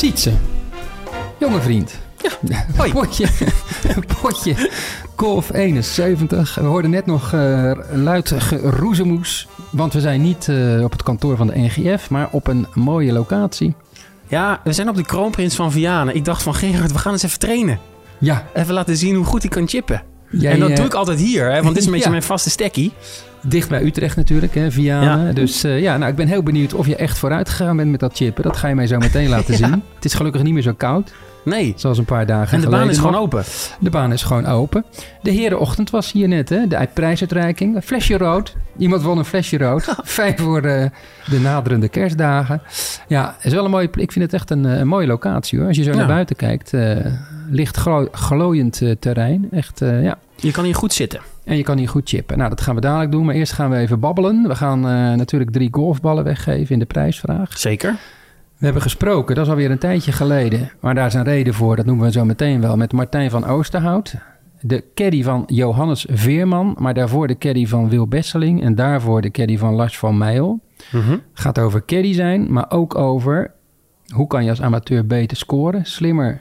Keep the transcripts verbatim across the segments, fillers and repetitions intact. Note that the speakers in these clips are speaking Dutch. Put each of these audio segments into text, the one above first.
Sietse, jonge vriend. Ja, hoi. Potje, potje Golf eenenzeventig. We hoorden net nog uh, luid geroezemoes. Want we zijn niet uh, op het kantoor van de N G F, maar op een mooie locatie. Ja, we zijn op de Kroonprins van Vianen. Ik dacht van Gerard, we gaan eens even trainen. Ja. Even laten zien hoe goed hij kan chippen. Jij, en dat uh, doe ik altijd hier, hè, want dit is een beetje ja. mijn vaste stekkie. Dicht bij Utrecht natuurlijk, hè, Vianen. Ja. Dus uh, ja, nou, ik ben heel benieuwd of je echt vooruit gegaan bent met dat chippen. Dat ga je mij zo meteen laten ja. zien. Het is gelukkig niet meer zo koud. Nee. Zoals een paar dagen geleden. En de baan is nog. gewoon open. De baan is gewoon open. De herenochtend was hier net, hè? De prijsuitreiking. Een flesje rood. Iemand won een flesje rood. Fijn voor uh, de naderende kerstdagen. Ja, is wel een mooie plek. Ik vind het echt een, een mooie locatie, hoor. Als je zo ja. naar buiten kijkt. Uh, licht glo- glooiend uh, terrein. Echt, uh, ja. Je kan hier goed zitten. En je kan hier goed chippen. Nou, dat gaan we dadelijk doen. Maar eerst gaan we even babbelen. We gaan uh, natuurlijk drie golfballen weggeven in de prijsvraag. Zeker. We hebben gesproken, dat is alweer een tijdje geleden. Maar daar is een reden voor, dat noemen we zo meteen wel. Met Martijn van Oosterhout. De caddy van Johannes Veerman. Maar daarvoor de caddy van Wil Besseling. En daarvoor de caddy van Lars van Meijel. Mm-hmm. Gaat over caddy zijn, maar ook over... hoe kan je als amateur beter scoren? Slimmer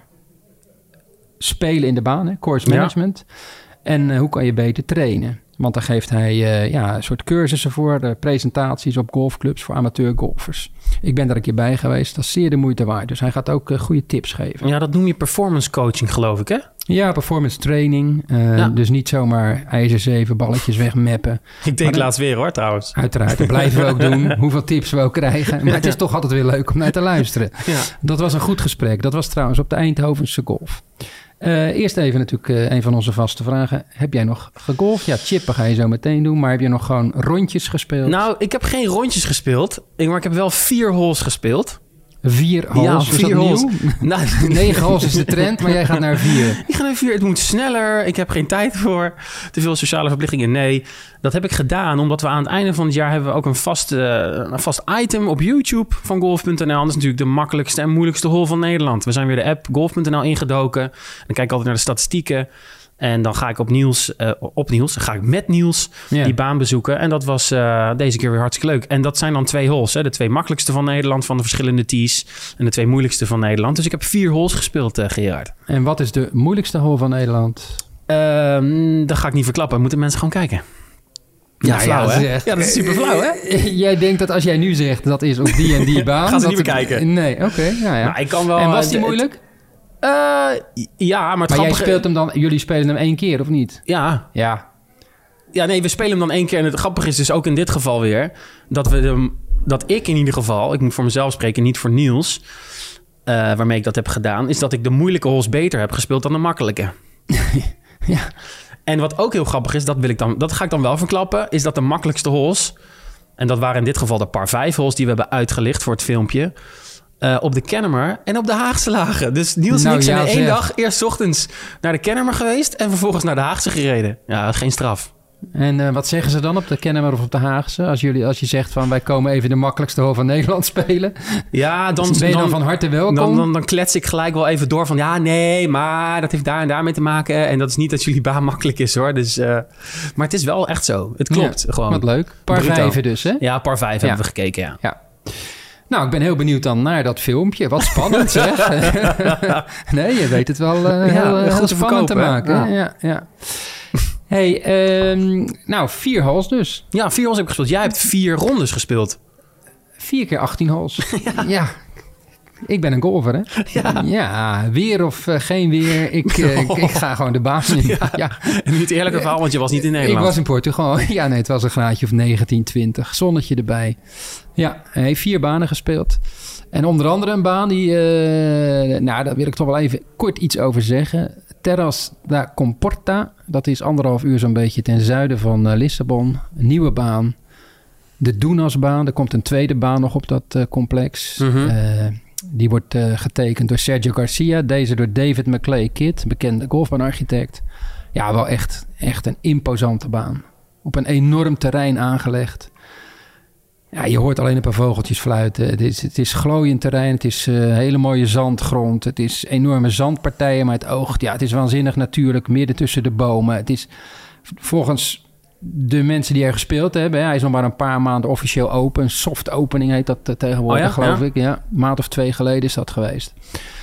spelen in de baan, hè? Course management. Ja. En uh, hoe kan je beter trainen? Want daar geeft hij uh, ja, een soort cursussen voor, uh, presentaties op golfclubs voor amateurgolfers. Ik ben daar een keer bij geweest, dat is zeer de moeite waard. Dus hij gaat ook uh, goede tips geven. Ja, dat noem je performance coaching, geloof ik, hè? Ja, performance training. Uh, ja. Dus niet zomaar ijzer zeven balletjes wegmappen. Ik denk laatst weer, hoor, trouwens. Uiteraard, dat blijven we ook doen. Hoeveel tips we ook krijgen. Maar het is toch altijd weer leuk om naar te luisteren. Ja. Dat was een goed gesprek. Dat was trouwens op de Eindhovense Golf. Uh, eerst even natuurlijk uh, een van onze vaste vragen. Heb jij nog gegolfd? Ja, chippen ga je zo meteen doen. Maar heb je nog gewoon rondjes gespeeld? Nou, ik heb geen rondjes gespeeld. Maar ik heb wel vier holes gespeeld. Vier holes? Ja, vier holes. Nou, negen holes is de trend, maar jij gaat naar vier. Ik ga naar vier. Het moet sneller. Ik heb geen tijd voor. Te veel sociale verplichtingen. Nee, dat heb ik gedaan omdat we aan het einde van het jaar hebben we ook een vast, uh, een vast item op YouTube van golf punt n l. Dat is natuurlijk de makkelijkste en moeilijkste hole van Nederland. We zijn weer de app golf punt n l ingedoken. Dan kijk ik altijd naar de statistieken. En dan ga ik op Niels, uh, op Niels, dan ga ik met Niels ja. die baan bezoeken. En dat was uh, deze keer weer hartstikke leuk. En dat zijn dan twee holes. Hè? De twee makkelijkste van Nederland van de verschillende tees. En de twee moeilijkste van Nederland. Dus ik heb vier holes gespeeld, uh, Gerard. En wat is de moeilijkste hole van Nederland? Uh, dat ga ik niet verklappen. Moeten mensen gewoon kijken. Ja, ja flauw, ja, hè? Echt, ja, dat is super flauw, hè? Jij denkt dat als jij nu zegt dat is op die en die baan... gaan ze dat niet meer het, kijken. Nee, oké. Okay, ja, ja. Nou, ik kan wel, en was die uh, moeilijk? Uh, ja, maar het Maar jij speelt hem dan... Jullie spelen hem één keer, of niet? Ja. Ja. Ja, nee, we spelen hem dan één keer. En het grappige is dus ook in dit geval weer... dat we hem, dat ik in ieder geval... ik moet voor mezelf spreken, niet voor Niels... Uh, waarmee ik dat heb gedaan... is dat ik de moeilijke holes beter heb gespeeld dan de makkelijke. Ja. En wat ook heel grappig is, dat, wil ik dan, dat ga ik dan wel verklappen... is dat de makkelijkste holes... en dat waren in dit geval de par vijf holes... die we hebben uitgelicht voor het filmpje... Uh, op de Kennemer en op de Haagse lagen. Dus Niels nou, en ik zijn ja, in één dag eerst ochtends naar de Kennemer geweest... en vervolgens naar de Haagse gereden. Ja, geen straf. En uh, wat zeggen ze dan op de Kennemer of op de Haagse? Als, jullie, als je zegt van wij komen even de makkelijkste hole van Nederland spelen. Ja, dan ben je dan, dan van harte welkom. Dan, dan, dan klets ik gelijk wel even door van... ja, nee, maar dat heeft daar en daar mee te maken. En dat is niet dat jullie baan makkelijk is, hoor. Dus, uh, maar het is wel echt zo. Het klopt ja, gewoon. Wat leuk. Par vijven dus, hè? Ja, par vijf ja. hebben we gekeken, ja. Ja. Nou, ik ben heel benieuwd dan naar dat filmpje. Wat spannend, zeg. Nee, je weet het wel uh, ja, heel, heel, heel spannend te maken. Ja. Ja, ja. Hey, um, nou, vier holes dus. Ja, vier holes heb ik gespeeld. Jij hebt vier rondes gespeeld. Vier keer achttien holes. Ja. ja. Ik ben een golfer, hè? Ja. Ja, weer of uh, geen weer. Ik, uh, ik, ik ga gewoon de baan in. Ja. Ja. En niet eerlijke verhaal, want je was niet in Nederland. Ik was in Portugal. Ja, nee, het was een graadje of negentien, twintig. Zonnetje erbij. Ja, hij heeft vier banen gespeeld. En onder andere een baan die... Uh, nou, daar wil ik toch wel even kort iets over zeggen. Terras da Comporta. Dat is anderhalf uur zo'n beetje ten zuiden van uh, Lissabon. Een nieuwe baan. De Dunasbaan. Er komt een tweede baan nog op dat uh, complex. Mm-hmm. Uh, die wordt uh, getekend door Sergio Garcia. Deze door David McClay Kidd, bekende golfbaanarchitect. Ja, wel echt, echt een imposante baan. Op een enorm terrein aangelegd. Ja, je hoort alleen een paar vogeltjes fluiten. Het is, het is glooiend terrein. Het is uh, hele mooie zandgrond. Het is enorme zandpartijen. Maar het oogt, ja, het is waanzinnig natuurlijk. Midden tussen de bomen. Het is volgens de mensen die er gespeeld hebben... Hè, hij is nog maar een paar maanden officieel open. Soft opening heet dat uh, tegenwoordig, oh ja? geloof ja? ik. Ja, een maand of twee geleden is dat geweest.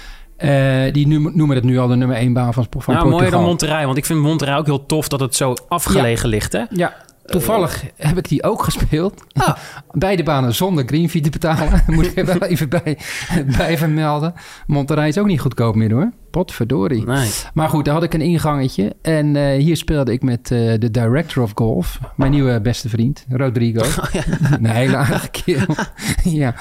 Uh, die nu, noemen het nu al de nummer één baan van, van ja, Portugal. Mooier dan Monterrey. Want ik vind Monterrey ook heel tof dat het zo afgelegen ja. ligt, hè? Ja. Toevallig uh, heb ik die ook gespeeld. Ah. Beide banen zonder greenfee te betalen. Moet ik er wel even bij, bij vermelden. Monterrey is ook niet goedkoop meer hoor. Potverdorie. Nee. Maar goed, daar had ik een ingangetje. En uh, hier speelde ik met uh, de director of golf. Mijn nieuwe beste vriend, Rodrigo. Oh, ja. Een hele aardige kerel. Ja.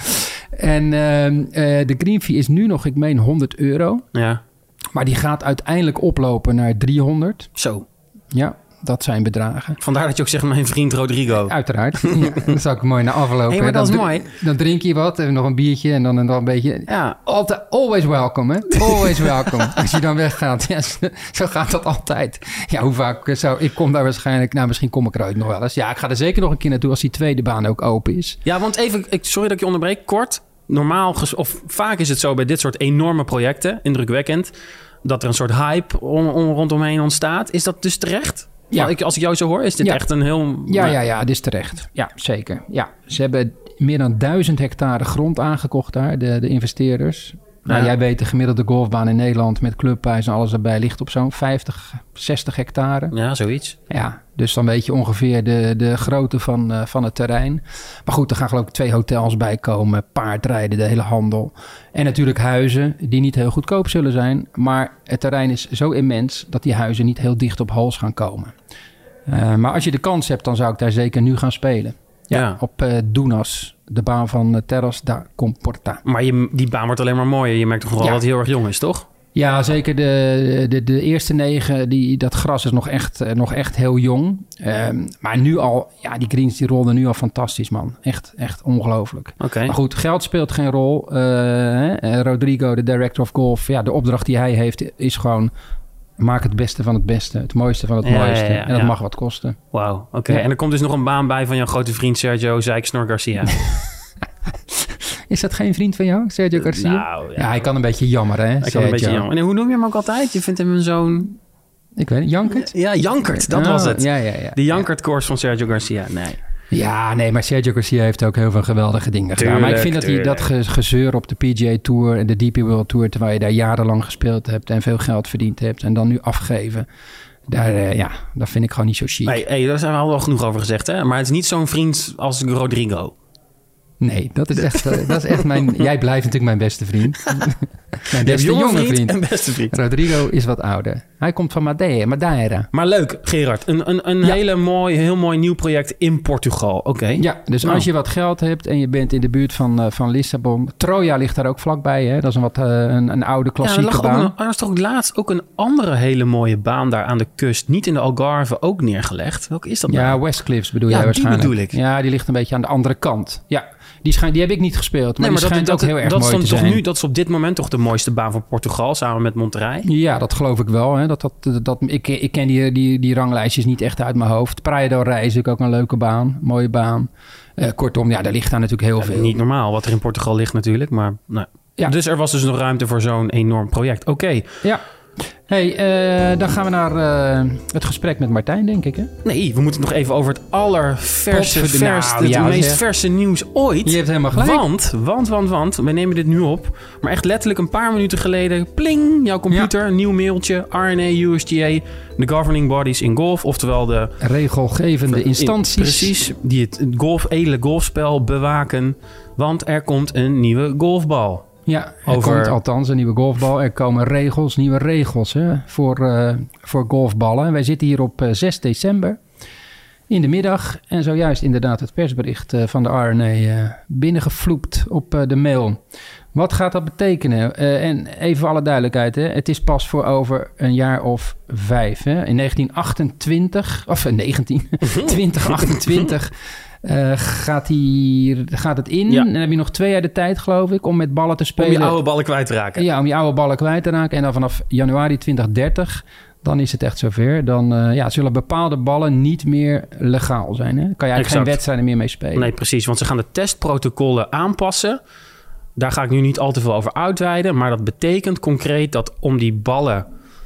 En uh, uh, de greenfee is nu nog, ik meen, honderd euro. Ja. Maar die gaat uiteindelijk oplopen naar driehonderd. Zo. Ja. Dat zijn bedragen. Vandaar dat je ook zegt mijn vriend Rodrigo. Uiteraard. Ja, dat zou ik mooi naar aflopen. Hey, maar dat dan, is mooi. Dan drink je wat en nog een biertje en dan, en dan een beetje... Ja. Altijd, always welcome, hè? Always welcome. Als je dan weggaat. Ja, zo gaat dat altijd. Ja, hoe vaak zou... Ik kom daar waarschijnlijk... Nou, misschien kom ik eruit nog wel eens. Ja, ik ga er zeker nog een keer naartoe als die tweede baan ook open is. Ja, want even... Sorry dat ik je onderbreek. Kort. Normaal... Of vaak is het zo bij dit soort enorme projecten, indrukwekkend, dat er een soort hype om, om, rondomheen ontstaat. Is dat dus terecht? Ja. Ik, als ik jou zo hoor, is dit ja. echt een heel... Ja, ja, ja, dit is terecht. Ja, zeker. Ja, ze hebben meer dan duizend hectare grond aangekocht daar, de, de investeerders. Ja. Nou, jij weet, de gemiddelde golfbaan in Nederland met clubhuis en alles erbij ligt op zo'n vijftig, zestig hectare. Ja, zoiets. Ja, dus dan weet je ongeveer de, de grootte van, uh, van het terrein. Maar goed, er gaan geloof ik twee hotels bij komen, paardrijden, de hele handel. En natuurlijk huizen die niet heel goedkoop zullen zijn. Maar het terrein is zo immens dat die huizen niet heel dicht op hals gaan komen. Uh, maar als je de kans hebt, dan zou ik daar zeker nu gaan spelen. Ja, ja. Op uh, Dunas, de baan van uh, Terras da Comporta. Maar je, die baan wordt alleen maar mooier. Je merkt toch wel ja. dat het heel erg jong is, toch? Ja, zeker. De, de, de eerste negen, die, dat gras is nog echt, uh, nog echt heel jong. Um, maar nu al, ja, die greens die rolden nu al fantastisch, man. Echt, echt ongelooflijk. Okay. Maar goed, geld speelt geen rol. Uh, uh, Rodrigo, de director of golf, ja, de opdracht die hij heeft is gewoon... Maak het beste van het beste. Het mooiste van het ja, mooiste. Ja, ja, en dat ja. mag wat kosten. Wauw, oké. Okay. Ja. En er komt dus nog een baan bij van jouw grote vriend Sergio Zijksnor Garcia. Is dat geen vriend van jou, Sergio Garcia? Nou, ja. ja, hij kan een beetje jammeren, hè? Hij kan een beetje jammer. En hoe noem je hem ook altijd? Je vindt hem een zo'n... Ik weet het, Jankert? Ja, Jankert, dat oh, was het. Ja, ja, ja. De Jankert-koers van Sergio Garcia, nee. Ja, nee, maar Sergio Garcia heeft ook heel veel geweldige dingen tuurlijk, gedaan. Maar ik vind dat hij dat ge- gezeur op de P G A Tour en de D P World Tour, terwijl je daar jarenlang gespeeld hebt en veel geld verdiend hebt en dan nu afgeven, daar, uh, ja, dat vind ik gewoon niet zo chic. Nee, hey, daar zijn we al wel genoeg over gezegd, hè? Maar het is niet zo'n vriend als Rodrigo. Nee, dat is echt, uh, dat is echt mijn... Jij blijft natuurlijk mijn beste vriend. Mijn beste jonge, jonge vriend, vriend. En beste vriend. Rodrigo is wat ouder. Hij komt van Madeira. Madeira. Maar leuk, Gerard. Een, een, een ja. hele mooi, heel mooi nieuw project in Portugal. Oké. Okay. Ja, dus nou. als je wat geld hebt en je bent in de buurt van, uh, van Lissabon. Troja ligt daar ook vlakbij. Hè? Dat is een, wat, uh, een, een oude klassieke ja, baan. Er was toch laatst ook een andere hele mooie baan daar aan de kust. Niet in de Algarve, ook neergelegd. Welke is dat nou? Ja, West Cliffs bedoel ja, jij waarschijnlijk. Ja, die bedoel ik. Ja, die ligt een beetje aan de andere kant. Ja. Die, schijn, die heb ik niet gespeeld, maar, nee, maar die schijnt dat, ook heel erg dat mooi te toch zijn. Nu, dat is op dit moment toch de mooiste baan van Portugal, samen met Monterrey? Ja, dat geloof ik wel. Hè. Dat, dat, dat, ik, ik ken die, die, die ranglijstjes niet echt uit mijn hoofd. Praia del Rey is ook een leuke baan, mooie baan. Uh, kortom, ja, daar ligt daar natuurlijk heel ja, veel. Niet normaal wat er in Portugal ligt natuurlijk, maar nou. Ja. Dus er was dus nog ruimte voor zo'n enorm project. Oké. Okay. Ja. Hey, uh, dan gaan we naar uh, het gesprek met Martijn, denk ik, hè? Nee, we moeten het nog even over het allerverse, verste, nou, het ja, meest verse nieuws ooit. Je hebt helemaal gelijk. Want, want, want, want, we nemen dit nu op. Maar echt letterlijk een paar minuten geleden, pling, jouw computer, ja. nieuw mailtje, R N A, U S G A, de governing bodies in golf, oftewel de... regelgevende instanties. In, precies, die het golf, edele golfspel bewaken. Want er komt een nieuwe golfbal. Ja, er Over... komt althans een nieuwe golfbal. Er komen regels, nieuwe regels hè, voor, uh, voor golfballen. Wij zitten hier op uh, zes december in de middag. En zojuist inderdaad het persbericht uh, van de R N A uh, binnengevloept op uh, de mail. Wat gaat dat betekenen? Uh, en even voor alle duidelijkheid, hè, het is pas voor over een jaar of vijf. Hè. In negentien achtentwintig, of uh, negentien, twintig achtentwintig... Uh, gaat, hier, gaat het in. Ja. En dan heb je nog twee jaar de tijd, geloof ik, om met ballen te spelen. Om je oude ballen kwijt te raken. Ja, om je oude ballen kwijt te raken. En dan vanaf januari twintig dertig, dan is het echt zover. Dan uh, ja, zullen bepaalde ballen niet meer legaal zijn. Hè? Kan je eigenlijk exact. geen wedstrijden meer mee spelen. Nee, precies. Want ze gaan de testprotocollen aanpassen. Daar ga ik nu niet al te veel over uitweiden. Maar dat betekent concreet dat om die ballen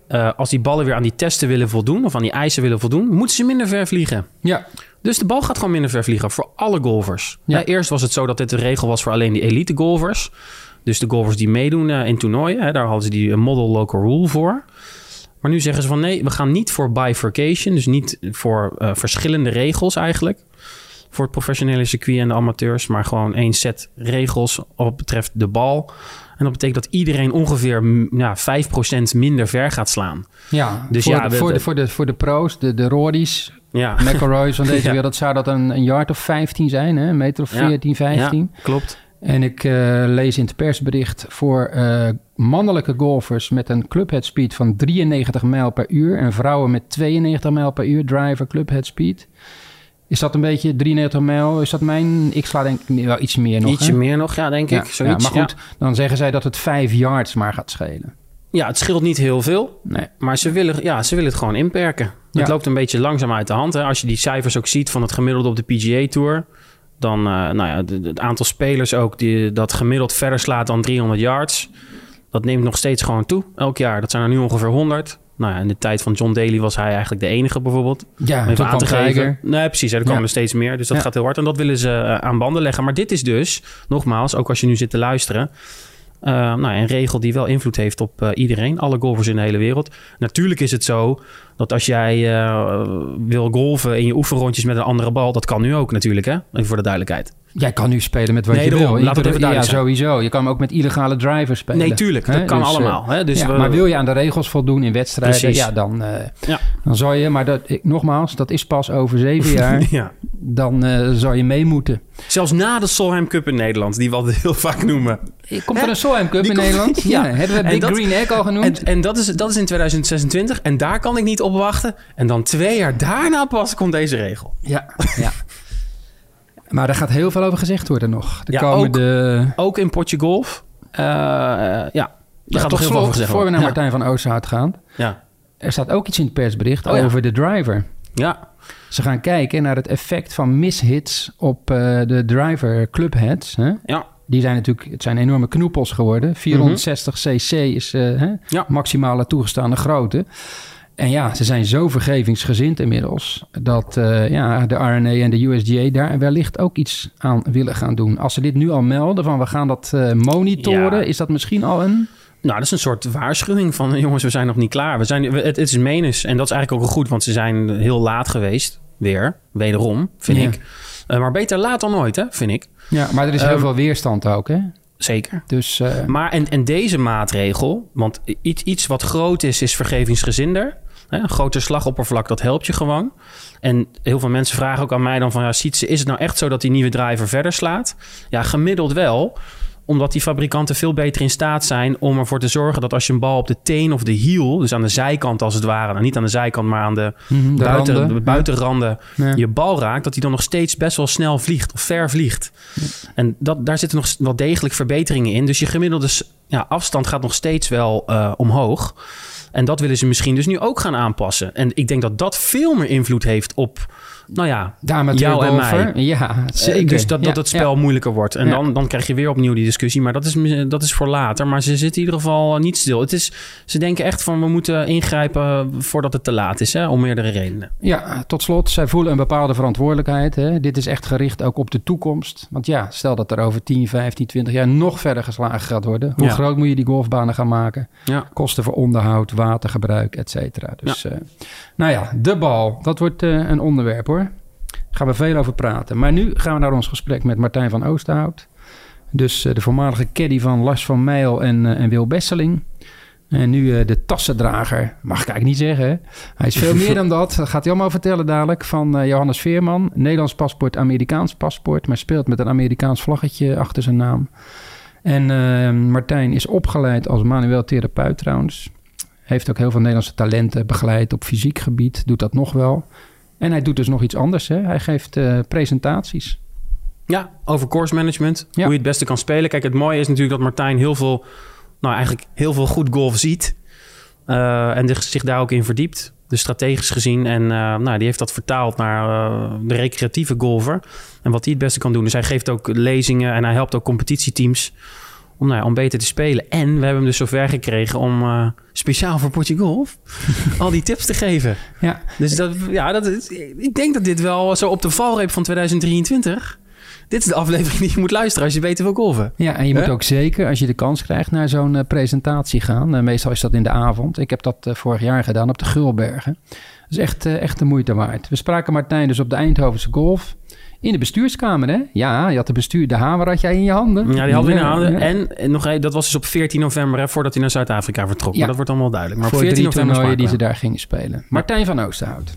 uh, als die ballen weer aan die testen willen voldoen... of aan die eisen willen voldoen... moeten ze minder ver vliegen. Ja. Dus de bal gaat gewoon minder ver vliegen voor alle golfers. Ja. Ja, eerst was het zo dat dit een regel was voor alleen die elite golfers. Dus de golfers die meedoen uh, in toernooien. Hè, daar hadden ze die model local rule voor. Maar nu zeggen ze van nee, we gaan niet voor bifurcation. Dus niet voor uh, verschillende regels eigenlijk. Voor het professionele circuit en de amateurs. Maar gewoon één set regels wat betreft de bal. En dat betekent dat iedereen ongeveer ja, vijf procent minder ver gaat slaan. Ja, dus voor, ja, de, voor, de, voor, de, voor de pro's, de, de Rorys, ja. McIlroy's van deze ja. wereld... zou dat een, een yard of vijftien zijn, hè? Een meter of veertien, vijftien. Ja, klopt. En ik uh, lees in het persbericht voor uh, mannelijke golfers... met een clubhead speed van drieënnegentig mijl per uur... en vrouwen met tweeënnegentig mijl per uur, driver clubhead speed... Is dat een beetje drieënnegentig mijl? Is dat mijn... Ik sla denk ik wel iets meer nog. Ietsje hè? meer nog, ja, denk ja, ik. Zoiets, ja, maar goed, ja. dan zeggen zij dat het vijf yards maar gaat schelen. Ja, het scheelt niet heel veel. Nee. Maar ze willen, ja, ze willen het gewoon inperken. Ja. Het loopt een beetje langzaam uit de hand. Hè? Als je die cijfers ook ziet van het gemiddelde op de P G A Tour... dan, uh, nou ja, het aantal spelers ook die dat gemiddeld verder slaat dan driehonderd yards... dat neemt nog steeds gewoon toe, elk jaar. Dat zijn er nu ongeveer honderd... Nou ja, in de tijd van John Daly was hij eigenlijk de enige bijvoorbeeld. Ja, even aan te geven. Nee, precies. Er komen ja. er steeds meer. Dus dat ja. gaat heel hard. En dat willen ze uh, aan banden leggen. Maar dit is dus, nogmaals, ook als je nu zit te luisteren... Uh, nou, een regel die wel invloed heeft op uh, iedereen. Alle golfers in de hele wereld. Natuurlijk is het zo dat als jij uh, wil golfen in je oefenrondjes met een andere bal... dat kan nu ook natuurlijk, hè? Even voor de duidelijkheid. Jij kan nu spelen met wat nee, je daarom, wil. Laat het even duidelijk ja, zijn. sowieso. Je kan ook met illegale drivers spelen. Nee, tuurlijk. Dat hè? kan dus, allemaal. Hè? Dus ja, we, maar wil je aan de regels voldoen in wedstrijden... Precies. Ja, dan, uh, ja. dan zou je... Maar dat, ik, nogmaals, dat is pas over zeven jaar. ja. Dan uh, zou je mee moeten. Zelfs na de Solheim Cup in Nederland... die we altijd heel vaak noemen. Komt er een Solheim Cup in komt, Nederland? Ja. ja. Hebben we Big dat, Green Egg al genoemd? En, en dat, is, dat is in tweeduizend zesentwintig. En daar kan ik niet op wachten. En dan twee jaar daarna pas komt deze regel. Ja, ja. Maar daar gaat heel veel over gezegd worden nog. De ja, komende... ook, ook in Potje Golf. Uh, ja, ja, gaat tot heel veel over gezegd voor we naar ja. Martijn van Oosterhout gaan. Ja. Er staat ook iets in het persbericht oh, over ja. de driver. Ja. Ze gaan kijken naar het effect van mishits op uh, de driver clubheads. Hè? Ja. Die zijn natuurlijk, het zijn enorme knoepels geworden. vierhonderdzestig cc is uh, hè? Ja. maximale toegestaande grootte. En ja, ze zijn zo vergevingsgezind inmiddels... dat uh, ja, de R N A en de U S G A daar wellicht ook iets aan willen gaan doen. Als ze dit nu al melden van we gaan dat uh, monitoren... Ja. is dat misschien al een... Nou, dat is een soort waarschuwing van... jongens, we zijn nog niet klaar. We zijn, het, het is menens en dat is eigenlijk ook goed... want ze zijn heel laat geweest, weer, wederom, vind ja. ik. Uh, maar beter laat dan nooit, hè, vind ik. Ja, maar er is heel um, veel weerstand ook, hè? Zeker. Dus, uh... Maar en, en deze maatregel... want iets, iets wat groot is, is vergevingsgezinder... Een groter slagoppervlak, dat helpt je gewoon. En heel veel mensen vragen ook aan mij dan van... ja, Sietse, is het nou echt zo dat die nieuwe driver verder slaat? Ja, gemiddeld wel. Omdat die fabrikanten veel beter in staat zijn... om ervoor te zorgen dat als je een bal op de teen of de hiel... dus aan de zijkant als het ware... nou, niet aan de zijkant, maar aan de, mm-hmm, de, buiten, randen. de buitenranden... Ja. je bal raakt... dat die dan nog steeds best wel snel vliegt of ver vliegt. Ja. En dat, daar zitten nog wel degelijk verbeteringen in. Dus je gemiddelde ja, afstand gaat nog steeds wel uh, omhoog... En dat willen ze misschien dus nu ook gaan aanpassen. En ik denk dat dat veel meer invloed heeft op... nou ja, jou en mij. Ja, zeker. Uh, dus dat, ja, dat het spel ja. moeilijker wordt. En ja. dan, dan krijg je weer opnieuw die discussie. Maar dat is, dat is voor later. Maar ze zitten in ieder geval niet stil. Het is, ze denken echt van we moeten ingrijpen voordat het te laat is. Hè, om meerdere redenen. Ja, tot slot. Zij voelen een bepaalde verantwoordelijkheid. Hè. Dit is echt gericht ook op de toekomst. Want ja, stel dat er over tien, vijftien, twintig jaar nog verder geslagen gaat worden. Hoe ja. groot moet je die golfbanen gaan maken? Ja. Kosten voor onderhoud, watergebruik, et cetera. Dus ja. Uh, nou ja, de bal. Dat wordt uh, een onderwerp hoor. Gaan we veel over praten. Maar nu gaan we naar ons gesprek met Martijn van Oosterhout. Dus uh, de voormalige caddy van Lars van Meijel en, uh, en Wil Besseling. En nu uh, de tassendrager. Mag ik eigenlijk niet zeggen. Hè? Hij is veel meer dan dat. Dat gaat hij allemaal vertellen dadelijk. Van uh, Johannes Veerman. Nederlands paspoort, Amerikaans paspoort. Maar speelt met een Amerikaans vlaggetje achter zijn naam. En uh, Martijn is opgeleid als manueel therapeut trouwens. Heeft ook heel veel Nederlandse talenten begeleid op fysiek gebied. Doet dat nog wel. En hij doet dus nog iets anders. Hè? Hij geeft uh, presentaties. Ja, over course management. Ja. Hoe je het beste kan spelen. Kijk, het mooie is natuurlijk dat Martijn heel veel... nou, eigenlijk heel veel goed golf ziet. Uh, en zich daar ook in verdiept. Dus strategisch gezien. En uh, nou, die heeft dat vertaald naar uh, de recreatieve golfer. En wat hij het beste kan doen. Dus hij geeft ook lezingen en hij helpt ook competitieteams... om, nou ja, om beter te spelen. En we hebben hem dus zover gekregen om uh, speciaal voor Potje Golf al die tips te geven. Ja. Dus dat, ja, dat is, ik denk dat dit wel zo op de valreep van tweeduizend drieëntwintig... Dit is de aflevering die je moet luisteren als je beter wil golven. Ja, en je Huh? moet ook zeker, als je de kans krijgt, naar zo'n uh, presentatie gaan. Uh, meestal is dat in de avond. Ik heb dat uh, vorig jaar gedaan op de Gulbergen. Dat is echt, uh, echt de moeite waard. We spraken Martijn dus op de Eindhovense Golf. In de bestuurskamer, hè? Ja, je had de bestuur, de hamer had jij in je handen. Ja, die hadden we in de handen. Ja. En, en nog een, dat was dus op veertien november, hè, voordat hij naar Zuid-Afrika vertrok. Ja. Maar dat wordt allemaal duidelijk. Maar voor op veertien drie november toernooien die ze spraken daar gingen spelen. Martijn van Oosterhout.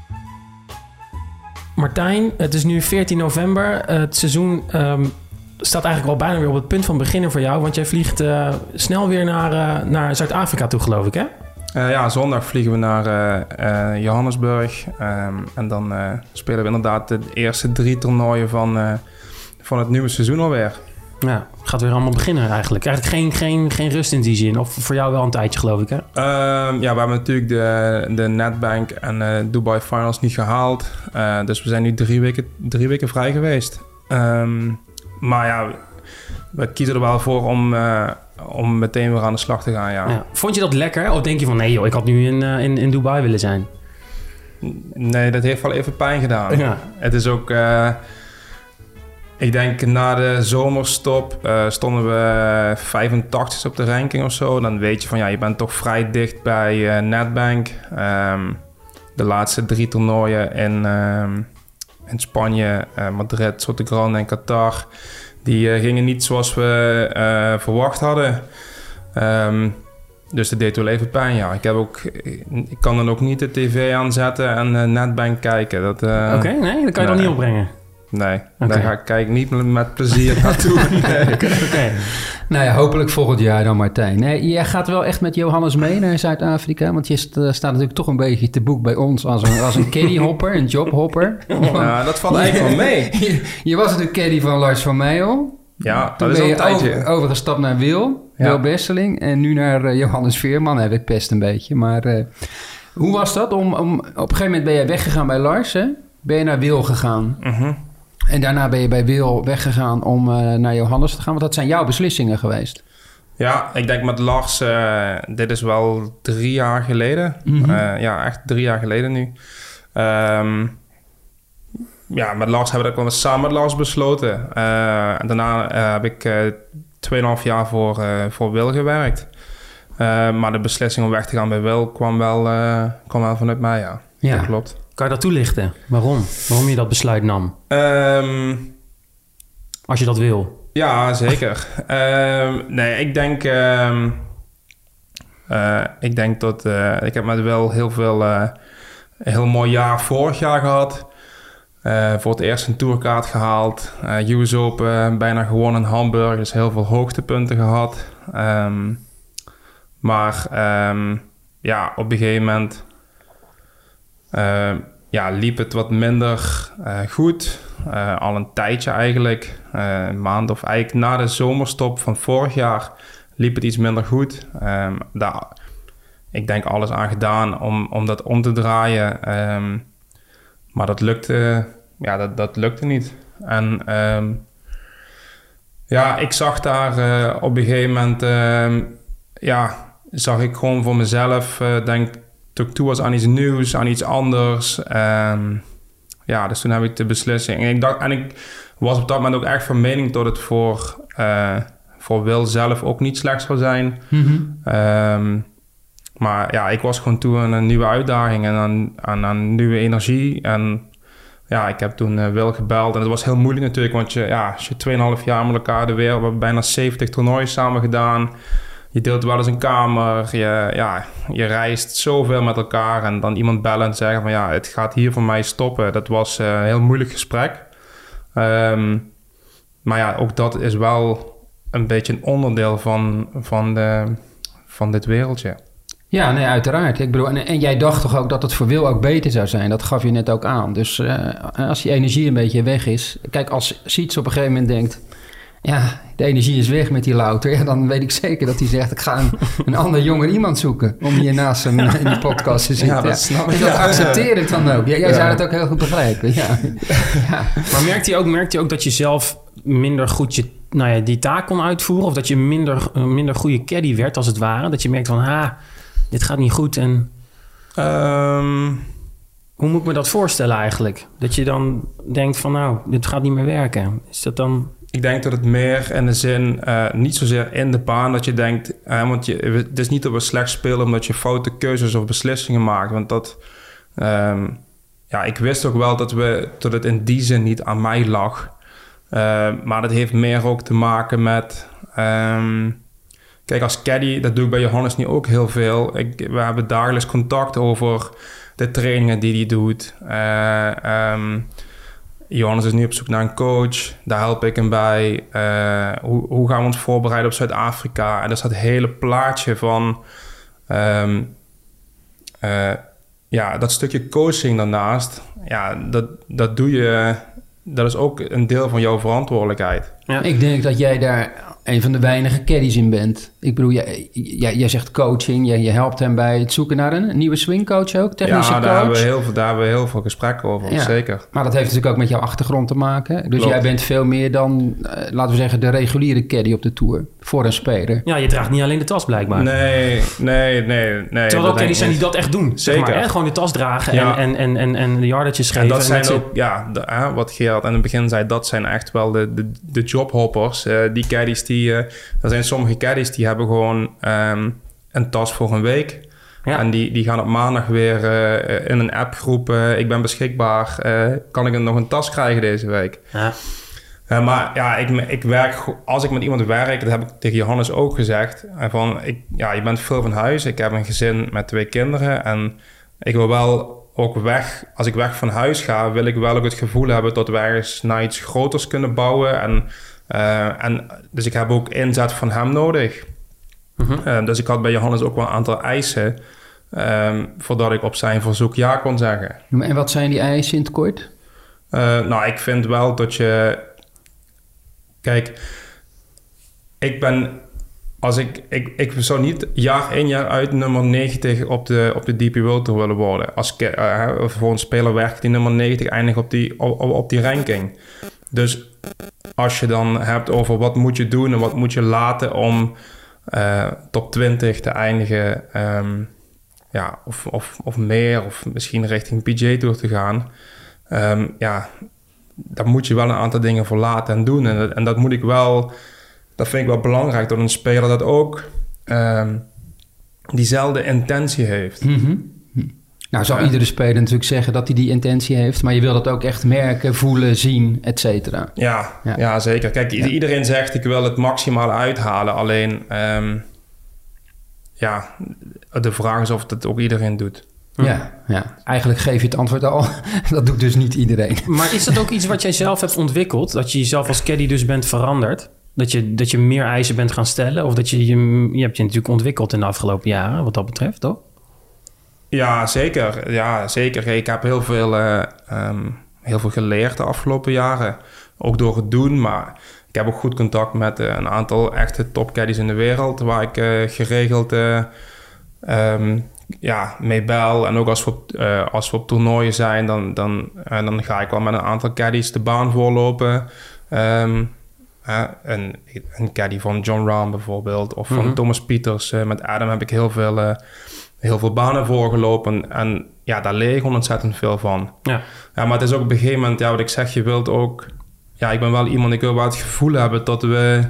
Martijn, het is nu veertien november. Uh, het seizoen um, staat eigenlijk al bijna weer op het punt van beginnen voor jou. Want jij vliegt uh, snel weer naar, uh, naar Zuid-Afrika toe, geloof ik, hè? Uh, ja, zondag vliegen we naar uh, uh, Johannesburg. Um, en dan uh, spelen we inderdaad de eerste drie toernooien van, uh, van het nieuwe seizoen alweer. Ja, gaat weer allemaal beginnen eigenlijk. Eigenlijk geen, geen, geen rust in die zin. Of voor jou wel een tijdje, geloof ik, hè? Um, ja, we hebben natuurlijk de, de Nedbank en uh, Dubai Finals niet gehaald. Uh, dus we zijn nu drie weken, drie weken vrij geweest. Um, maar ja, we kiezen er wel voor om, uh, om meteen weer aan de slag te gaan, ja. Ja. Vond je dat lekker? Of denk je van, nee joh, ik had nu in, uh, in, in Dubai willen zijn? Nee, dat heeft wel even pijn gedaan. Ja. Het is ook... Uh, Ik denk na de zomerstop uh, stonden we vijfentachtig op de ranking of zo. Dan weet je van ja, je bent toch vrij dicht bij uh, Nedbank. Um, de laatste drie toernooien in, um, in Spanje, uh, Madrid, Sotogrande en Qatar. Die uh, gingen niet zoals we uh, verwacht hadden. Um, dus dat deed wel even pijn, ja. Ik, heb ook, ik kan dan ook niet de tv aanzetten en uh, Nedbank kijken. Dat, uh, Oké, okay, nee, dat kan je nee. dan niet opbrengen. Nee, okay. daar ga ik, kijk ik niet met plezier naartoe. Nee. Oké. Okay. Nou ja, hopelijk volgend jaar dan, Martijn. Nee, jij gaat wel echt met Johannes mee naar Zuid-Afrika. Want je st- staat natuurlijk toch een beetje te boek bij ons als een, als een caddyhopper, een jobhopper. Nou, dat valt eigenlijk wel mee. Je, je was natuurlijk caddy van Lars van Meijel. Ja, Toen dat is ben al je een tijdje. over, overgestapt naar Wil, Ja. Wil Besseling. En nu naar uh, Johannes Veerman. Heb ik pest een beetje. Maar uh, hoe was dat? Om, om, op een gegeven moment ben jij weggegaan bij Lars, hè? Ben je naar Wil gegaan? Mm-hmm. En daarna ben je bij Wil weggegaan om uh, naar Johannes te gaan. Want dat zijn jouw beslissingen geweest. Ja, ik denk met Lars, uh, dit is wel drie jaar geleden. Mm-hmm. Uh, ja, echt drie jaar geleden nu. Um, ja, met Lars hebben we dat wel samen met Lars besloten. Uh, en daarna uh, heb ik uh, tweeënhalf jaar voor, uh, voor Wil gewerkt. Uh, maar de beslissing om weg te gaan bij Wil kwam wel, uh, kwam wel vanuit mij, ja. Ja. Dat klopt. Kan je dat toelichten? Waarom? Waarom je dat besluit nam? Um, Als je dat wil. Ja, zeker. um, nee, ik denk... Um, uh, ik denk dat... Uh, ik heb met wel heel veel... Uh, een heel mooi jaar vorig jaar gehad. Uh, voor het eerst een tourkaart gehaald. Uh, U S Open bijna gewonnen in Hamburg. Dus heel veel hoogtepunten gehad. Um, maar um, ja, op een gegeven moment... Uh, ja, liep het wat minder uh, goed. Uh, al een tijdje eigenlijk. Uh, een maand of eigenlijk na de zomerstop van vorig jaar liep het iets minder goed. Um, daar, ik denk alles aan gedaan om, om dat om te draaien. Um, maar dat lukte, ja, dat, dat lukte niet. En um, ja, ik zag daar uh, op een gegeven moment... Uh, ja, zag ik gewoon voor mezelf... Uh, denk toen ik toe was aan iets nieuws, aan iets anders. Um, ja, dus toen heb ik de beslissing. En ik, dacht, en ik was op dat moment ook echt van mening dat het voor, uh, voor Wil zelf ook niet slecht zou zijn. Mm-hmm. Um, maar ja, ik was gewoon toe aan een nieuwe uitdaging en aan, aan, aan nieuwe energie. En ja, ik heb toen uh, Wil gebeld. En het was heel moeilijk natuurlijk, want je, ja, als je tweeënhalf jaar met elkaar de wereld... We hebben bijna zeventig toernooien samen gedaan... Je deelt wel eens een kamer, je, ja, je reist zoveel met elkaar... en dan iemand bellen en zeggen van ja, het gaat hier voor mij stoppen. Dat was uh, een heel moeilijk gesprek. Um, maar ja, ook dat is wel een beetje een onderdeel van, van, de, van dit wereldje. Ja, nee, uiteraard. Ik bedoel, en, en jij dacht toch ook dat het voor Wil ook beter zou zijn? Dat gaf je net ook aan. Dus uh, als die energie een beetje weg is... Kijk, als Siets op een gegeven moment denkt... Ja, de energie is weg met die Louter. Ja, dan weet ik zeker dat hij zegt... ik ga een, een ander jonger iemand zoeken... om hier naast hem in die podcast te zitten. Ja, dat snap ik. Dus dat Ja. accepteer ik dan ook. Ja, jij Ja. zou het ook heel goed begrijpen. Ja. Ja. Maar merkt hij ook, merkt hij ook dat je zelf minder goed je nou ja, die taak kon uitvoeren? Of dat je minder, een minder goede caddy werd, als het ware? Dat je merkt van, ah, dit gaat niet goed. En Um, hoe moet ik me dat voorstellen eigenlijk? Dat je dan denkt van, nou, dit gaat niet meer werken. Is dat dan... Ik denk dat het meer in de zin, uh, niet zozeer in de baan, dat je denkt, uh, want je, het is niet dat we slecht spelen omdat je foute keuzes of beslissingen maakt. Want dat, um, ja, ik wist ook wel dat, we, dat het in die zin niet aan mij lag. Uh, maar dat heeft meer ook te maken met, um, kijk, als caddy, dat doe ik bij Johannes nu ook heel veel. Ik, we hebben dagelijks contact over de trainingen die hij doet. Uh, um, Johannes is nu op zoek naar een coach. Daar help ik hem bij. Uh, hoe, hoe gaan we ons voorbereiden op Zuid-Afrika? En dat is dat hele plaatje van... Um, uh, ja, dat stukje coaching daarnaast. Ja, dat, dat doe je... Dat is ook een deel van jouw verantwoordelijkheid. Ja. Ik denk dat jij daar een van de weinige caddies in bent. Ik bedoel, jij, jij, jij zegt coaching. Jij, je helpt hem bij het zoeken naar een, een nieuwe swingcoach ook, technische ja, coach. daar hebben we heel veel, daar hebben we heel veel gesprekken over, Ja. zeker. Maar dat heeft natuurlijk ook met jouw achtergrond te maken. Dus Klopt. jij bent veel meer dan, uh, laten we zeggen, de reguliere caddy op de Tour. Voor een speler. Ja, je draagt niet alleen de tas blijkbaar. Nee, nee, nee. nee Terwijl dat er ook caddies denk zijn ik die dat echt doen. Zeg Zeker. maar, hè? Gewoon de tas dragen Ja. en, en, en, en, en de yardatjes geven. En dat zijn met ook, ja, de, hè, wat Gerard in het begin zei, dat zijn echt wel de, de, de jobhoppers. Uh, die caddies die, uh, er zijn sommige caddies die hebben gewoon um, een tas voor een week. Ja. En die, die gaan op maandag weer uh, in een appgroep, uh, ik ben beschikbaar, uh, kan ik nog een tas krijgen deze week? Ja. Uh, maar ja, ik, ik werk, als ik met iemand werk, dat heb ik tegen Johannes ook gezegd, van, ik, ja, je bent veel van huis, ik heb een gezin met twee kinderen en ik wil wel ook weg, als ik weg van huis ga, wil ik wel ook het gevoel hebben dat we ergens naar iets groters kunnen bouwen. En, uh, en en dus ik heb ook inzet van hem nodig. Mm-hmm. Uh, dus ik had bij Johannes ook wel een aantal eisen... Um, voordat ik op zijn verzoek ja kon zeggen. En wat zijn die eisen in het kort? Uh, nou, ik vind wel dat je... Kijk, ik ben... Als ik, ik, ik zou niet jaar in jaar uit nummer negentig op de, op de D P World Tour willen worden. Als uh, voor een speler werkt die nummer negentig eindigt op die, op, op die ranking. Dus als je dan hebt over wat moet je doen en wat moet je laten om uh, top twintig te eindigen... Um, ja, of, of, of meer, of misschien richting P G A Tour te gaan... Um, ja, daar moet je wel een aantal dingen voor laten en doen. En dat, en dat moet ik wel... Dat vind ik wel belangrijk, dat een speler dat ook um, diezelfde intentie heeft. Mm-hmm. Nou, zou Ja. iedere speler natuurlijk zeggen dat hij die intentie heeft, maar je wil dat ook echt merken, voelen, zien, et cetera. Ja, Ja. ja. zeker. Kijk, Ja. iedereen zegt ik wil het maximaal uithalen. Alleen, um, ja, de vraag is of dat ook iedereen doet. Ja, ja, eigenlijk geef je het antwoord al. Dat doet dus niet iedereen. Maar is dat ook iets wat jij zelf hebt ontwikkeld? Dat je jezelf als caddy dus bent veranderd? Dat je, dat je meer eisen bent gaan stellen? Of dat je, je, je hebt je natuurlijk ontwikkeld in de afgelopen jaren, wat dat betreft, toch? Ja, zeker. Ja, zeker. Ik heb heel veel, uh, um, heel veel geleerd de afgelopen jaren. Ook door het doen, maar ik heb ook goed contact met uh, een aantal echte topcaddies in de wereld, waar ik uh, geregeld uh, um, ja, mee bel. En ook als we op, uh, als we op toernooien zijn, dan, dan, uh, dan ga ik wel met een aantal caddies de baan voorlopen. Um, uh, een, een caddy van John Rahm bijvoorbeeld, of van Mm-hmm. Thomas Pieters. Uh, met Adam heb ik heel veel... Uh, heel veel banen voorgelopen en ja, daar leer ik ontzettend veel van. Ja. Ja, maar het is ook op een gegeven moment, ja, wat ik zeg, je wilt ook... Ja, ik ben wel iemand, ik wil wel het gevoel hebben dat we,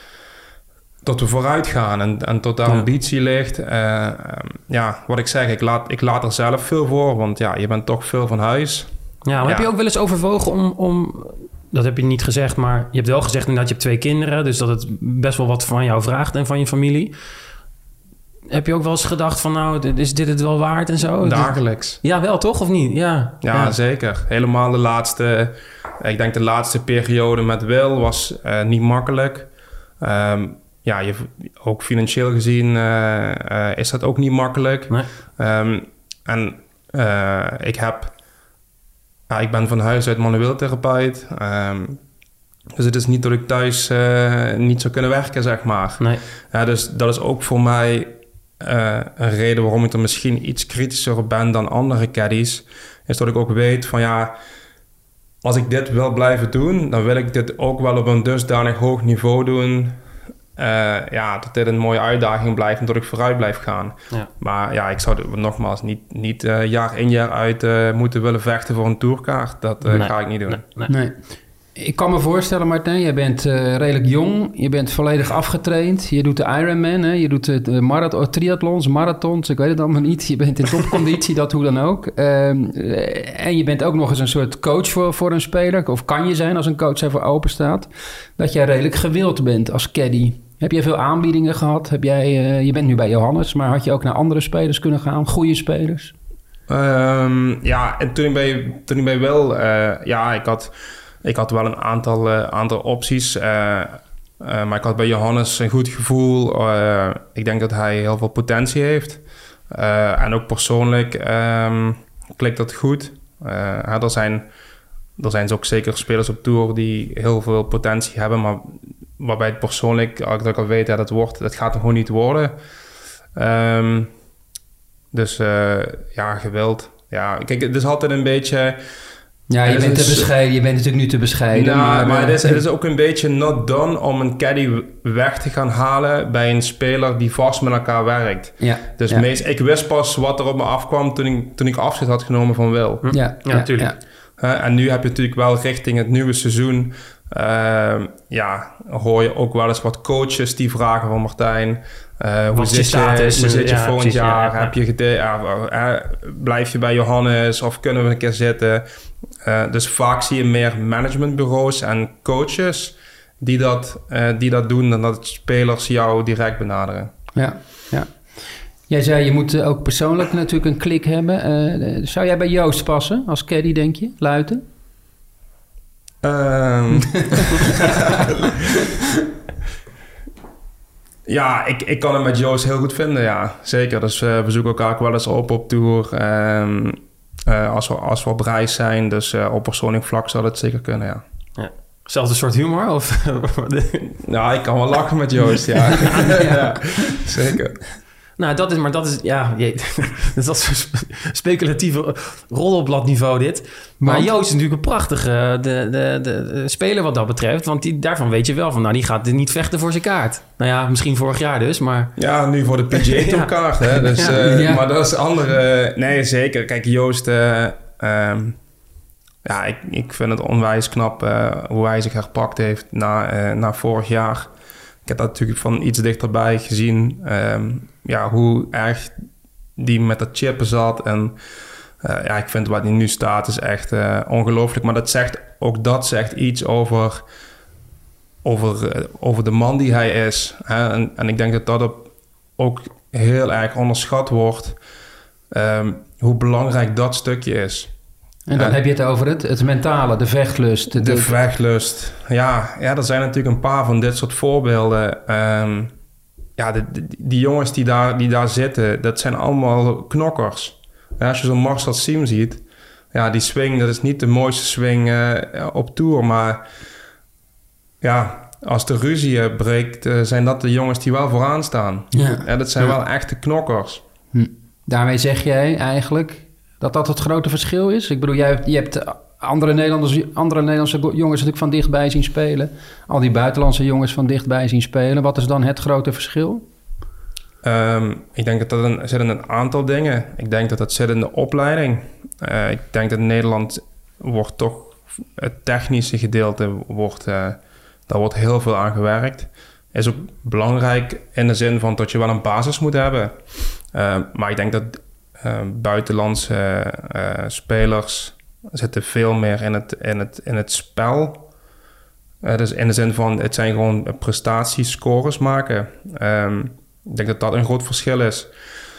dat we vooruit gaan en, en tot de Ja. ambitie ligt. Uh, ja, wat ik zeg, ik laat, ik laat er zelf veel voor, want ja, je bent toch veel van huis. Ja, maar Ja. heb je ook wel eens overwogen om, om... Dat heb je niet gezegd, maar je hebt wel gezegd inderdaad, je hebt twee kinderen, dus dat het best wel wat van jou vraagt en van je familie. Heb je ook wel eens gedacht van, nou, is dit het wel waard en zo? Dagelijks. Ja, wel toch, of niet? Ja, Ja, zeker. Helemaal de laatste... Ik denk de laatste periode met Wil was uh, niet makkelijk. Um, ja, je, ook financieel gezien uh, uh, is dat ook niet makkelijk. Nee. Um, en uh, ik heb... Uh, ik ben van huis uit manueel therapeut. Um, dus het is niet dat ik thuis uh, niet zou kunnen werken, zeg maar. Nee. Ja, dus dat is ook voor mij uh, een reden waarom ik er misschien iets kritischer op ben dan andere caddies. Is dat ik ook weet van ja, als ik dit wil blijven doen, dan wil ik dit ook wel op een dusdanig hoog niveau doen. Uh, ja, dat dit een mooie uitdaging blijft en dat ik vooruit blijf gaan. Ja. Maar ja, ik zou er nogmaals niet, niet uh, jaar in jaar uit uh, moeten willen vechten voor een tourkaart. Dat uh, Nee. ga ik niet doen. Nee, nee. Nee. Ik kan me voorstellen, Martijn, jij bent uh, redelijk jong. Je bent volledig afgetraind. Je doet de Ironman, hè? Je doet de, de marathon, triathlons, marathons. Ik weet het allemaal niet. Je bent in topconditie, dat hoe dan ook. Um, en je bent ook nog eens een soort coach voor, voor een speler. Of kan je zijn als een coach daarvoor open staat. Dat jij redelijk gewild bent als caddy. Heb jij veel aanbiedingen gehad? Heb jij, uh, je bent nu bij Johannes, maar had je ook naar andere spelers kunnen gaan? Goede spelers? Um, ja, en toen ik bij, toen ik bij Wil... Uh, ja, ik had... Ik had wel een aantal, uh, aantal opties, uh, uh, maar ik had bij Johannes een goed gevoel. Uh, ik denk dat hij heel veel potentie heeft. Uh, en ook persoonlijk um, klikt dat goed. Uh, er, zijn, er zijn ook zeker spelers op tour die heel veel potentie hebben, maar waarbij het persoonlijk, als ik al weet dat het wordt, dat gaat er gewoon niet worden. Um, dus uh, ja, gewild. Ja, kijk, het is altijd een beetje... Ja, je bent, te bescheiden, je bent natuurlijk nu te bescheiden. Nou, maar, maar het, is, het is ook een beetje not done om een caddy weg te gaan halen bij een speler die vast met elkaar werkt. Ja, dus ja. Meest, ik wist pas wat er op me afkwam toen ik, toen ik afscheid had genomen van Wil. Ja, ja, Ja, natuurlijk. Ja. Uh, en nu heb je natuurlijk wel richting het nieuwe seizoen... Uh, ja, hoor je ook wel eens wat coaches die vragen van Martijn... Uh, hoe zit je, status, hoe zit je ja, volgend precies, jaar? ja, ja. Heb je gede- uh, uh, blijf je bij Johannes of kunnen we een keer zitten? Uh, dus vaak zie je meer managementbureaus en coaches die dat, uh, die dat doen... dan dat spelers jou direct benaderen. Ja, ja. Jij zei, je moet uh, ook persoonlijk natuurlijk een klik hebben. Uh, zou jij bij Joost passen als caddy, denk je? Luiten? Um, ja, ik, ik kan hem met Joost heel goed vinden, ja. Zeker, dus uh, we zoeken elkaar ook wel eens op op tour. Um, uh, als, we, als we op reis zijn, dus uh, op persoonlijk vlak zou dat zeker kunnen, ja. Ja. Zelfde soort humor? Of? Nou, ik kan wel lachen met Joost, ja. ja. ja zeker. Nou, dat is, maar dat is, ja, je, dat is speculatieve roddelbladniveau dit. Maar Want? Joost is natuurlijk een prachtige de, de, de, de speler wat dat betreft. Want die, daarvan weet je wel van, nou, die gaat niet vechten voor zijn kaart. Nou ja, misschien vorig jaar dus, maar... Ja, nu voor de P G A Tour kaart, hè. Dus, ja, uh, ja. Maar dat is andere... Nee, zeker. Kijk, Joost... Uh, um, ja, ik, ik vind het onwijs knap uh, hoe hij zich herpakt heeft na, uh, na vorig jaar. Ik heb dat natuurlijk van iets dichterbij gezien. Um, ja, hoe erg die met dat chippen zat. En uh, ja, ik vind wat hij nu staat is echt uh, ongelooflijk. Maar dat zegt, ook dat zegt iets over, over, uh, over de man die hij is. Hè? En, en ik denk dat dat op, ook heel erg onderschat wordt. Um, hoe belangrijk dat stukje is. En dan Uh, heb je het over het, het mentale, de vechtlust. De, De vechtlust. Ja, ja, er zijn natuurlijk een paar van dit soort voorbeelden. Um, ja, de, de, die jongens die daar, die daar zitten, dat zijn allemaal knokkers. Ja, als je zo'n Marcel Siem ziet, ja, die swing, dat is niet de mooiste swing uh, op tour, maar ja, als de ruzie breekt, uh, zijn dat de jongens die wel vooraan staan. Ja. Ja, dat zijn Ja. wel echte knokkers. Hm. Daarmee zeg jij eigenlijk dat dat het grote verschil is? Ik bedoel, jij hebt, je hebt andere, Nederlanders, andere Nederlandse jongens natuurlijk van dichtbij zien spelen. Al die buitenlandse jongens van dichtbij zien spelen. Wat is dan het grote verschil? Um, ik denk dat dat een, zit in een aantal dingen. Ik denk dat dat zit in de opleiding. Uh, ik denk dat in Nederland wordt toch het technische gedeelte wordt, uh, daar wordt heel veel aan gewerkt. Is ook belangrijk in de zin van dat je wel een basis moet hebben. Uh, maar ik denk dat uh, buitenlandse uh, spelers zitten veel meer in het, in het, in het spel. Uh, dus in de zin van het zijn gewoon prestaties, scores maken. Um, Ik denk dat dat een groot verschil is.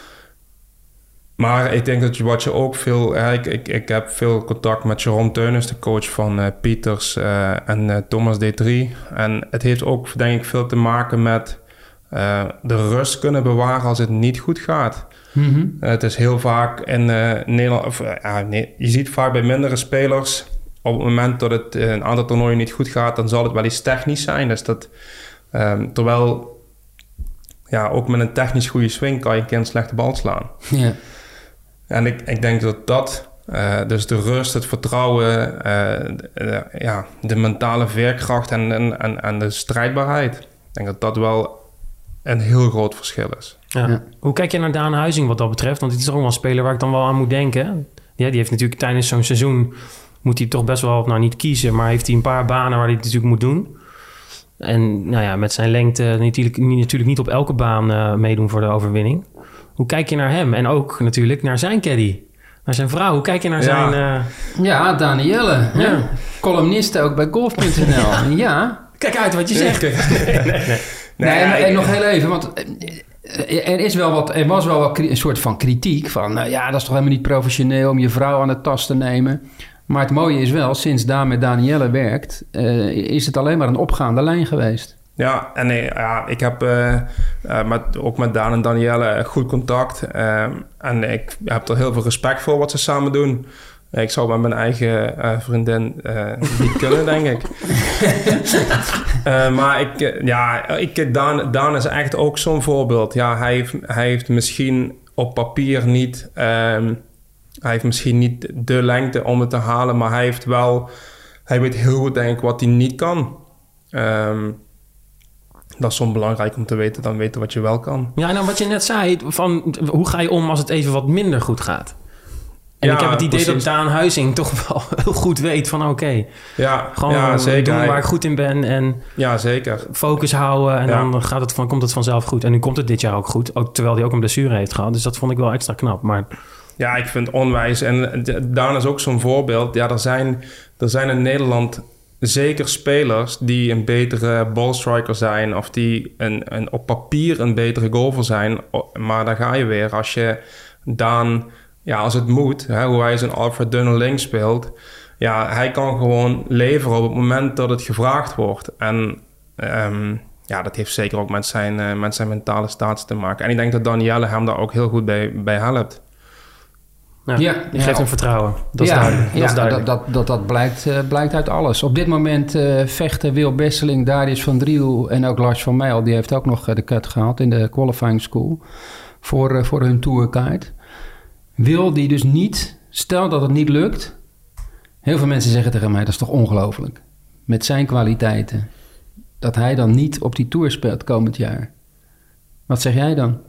Maar ik denk dat je, wat je ook veel... Ja, ik, ik, ik heb veel contact met Jerome Teunis, de coach van uh, Pieters uh, en uh, Thomas D drie. En het heeft ook, denk ik, veel te maken met uh, de rust kunnen bewaren als het niet goed gaat. Mm-hmm. Uh, het is heel vaak in uh, Nederland... Of, uh, ja, nee, je ziet vaak bij mindere spelers... op het moment dat het uh, een aantal toernooien niet goed gaat... dan zal het wel iets technisch zijn. Dus dat, um, terwijl... Ja, ook met een technisch goede swing kan je een keer een slechte bal slaan. Ja. En ik, ik denk dat dat Uh, dus de rust, het vertrouwen, uh, de, de, ja, de mentale veerkracht en, en, en, en de strijdbaarheid. Ik denk dat dat wel een heel groot verschil is. Ja. Ja. Hoe kijk je naar Daan Huizing wat dat betreft? Want het is toch ook wel een speler waar ik dan wel aan moet denken. Ja, die heeft natuurlijk tijdens zo'n seizoen... moet hij toch best wel, nou niet kiezen... maar heeft hij een paar banen waar hij het natuurlijk moet doen. En nou ja, met zijn lengte natuurlijk, natuurlijk niet op elke baan uh, meedoen voor de overwinning. Hoe kijk je naar hem? En ook natuurlijk naar zijn caddy. Naar zijn vrouw. Hoe kijk je naar ja. zijn... Uh... Ja, Danielle. Ja. Ja. Columniste ook bij golf punt n l. ja. ja. Kijk uit wat je zegt. nee, nee, nee. nee, nee en, en nog heel even, want... Er, is wel wat, er was wel wat een soort van kritiek van... Nou ja, dat is toch helemaal niet professioneel om je vrouw aan de tas te nemen. Maar het mooie is wel, sinds Daan met Danielle werkt... Uh, is het alleen maar een opgaande lijn geweest. Ja, en nee, ja, ik heb uh, uh, met, ook met Daan en Danielle goed contact. Uh, en ik heb er heel veel respect voor wat ze samen doen. Ik zou met mijn eigen uh, vriendin uh, niet kunnen, denk ik. uh, maar ik, ja, ik, Daan, Daan is echt ook zo'n voorbeeld. Ja, hij, heeft, hij heeft misschien op papier niet... Um, hij heeft misschien niet de lengte om het te halen... maar hij heeft wel... Hij weet heel goed, denk ik, wat hij niet kan. Um, dat is soms belangrijk om te weten... dan weten wat je wel kan. Ja, nou wat je net zei... van hoe ga je om als het even wat minder goed gaat? En ja, ik heb het idee precies. dat Daan Huizing toch wel heel goed weet van... oké, okay, ja, gewoon ja, zeker. doen waar ik goed in ben... en ja, zeker. focus houden en ja. dan gaat het van, komt het vanzelf goed. En nu komt het dit jaar ook goed, ook terwijl hij ook een blessure heeft gehad. Dus dat vond ik wel extra knap, maar... Ja, ik vind het onwijs. En Daan is ook zo'n voorbeeld. Ja, er zijn, er zijn in Nederland zeker spelers... die een betere ballstriker zijn... of die een, een, op papier een betere golfer zijn. Maar daar ga je weer. Als je Daan... Ja, als het moet, hè, hoe hij zijn Alfred Dunne speelt... ja, hij kan gewoon leveren op het moment dat het gevraagd wordt. En um, ja, dat heeft zeker ook met zijn, uh, met zijn mentale staat te maken. En ik denk dat Danielle hem daar ook heel goed bij, bij helpt. Ja, ja, je geeft ja, hem vertrouwen. Dat is ja, duidelijk. Dat, ja, is duidelijk. dat, dat, dat, dat blijkt, uh, blijkt uit alles. Op dit moment uh, vechten Wil Besseling, Darius van Driel... en ook Lars van Meijel. Die heeft ook nog uh, de cut gehaald in de qualifying school... voor, uh, voor hun tourkaart. Wil die dus niet... Stel dat het niet lukt... Heel veel mensen zeggen tegen mij... dat is toch ongelooflijk. Met zijn kwaliteiten... dat hij dan niet op die tour speelt komend jaar. Wat zeg jij dan?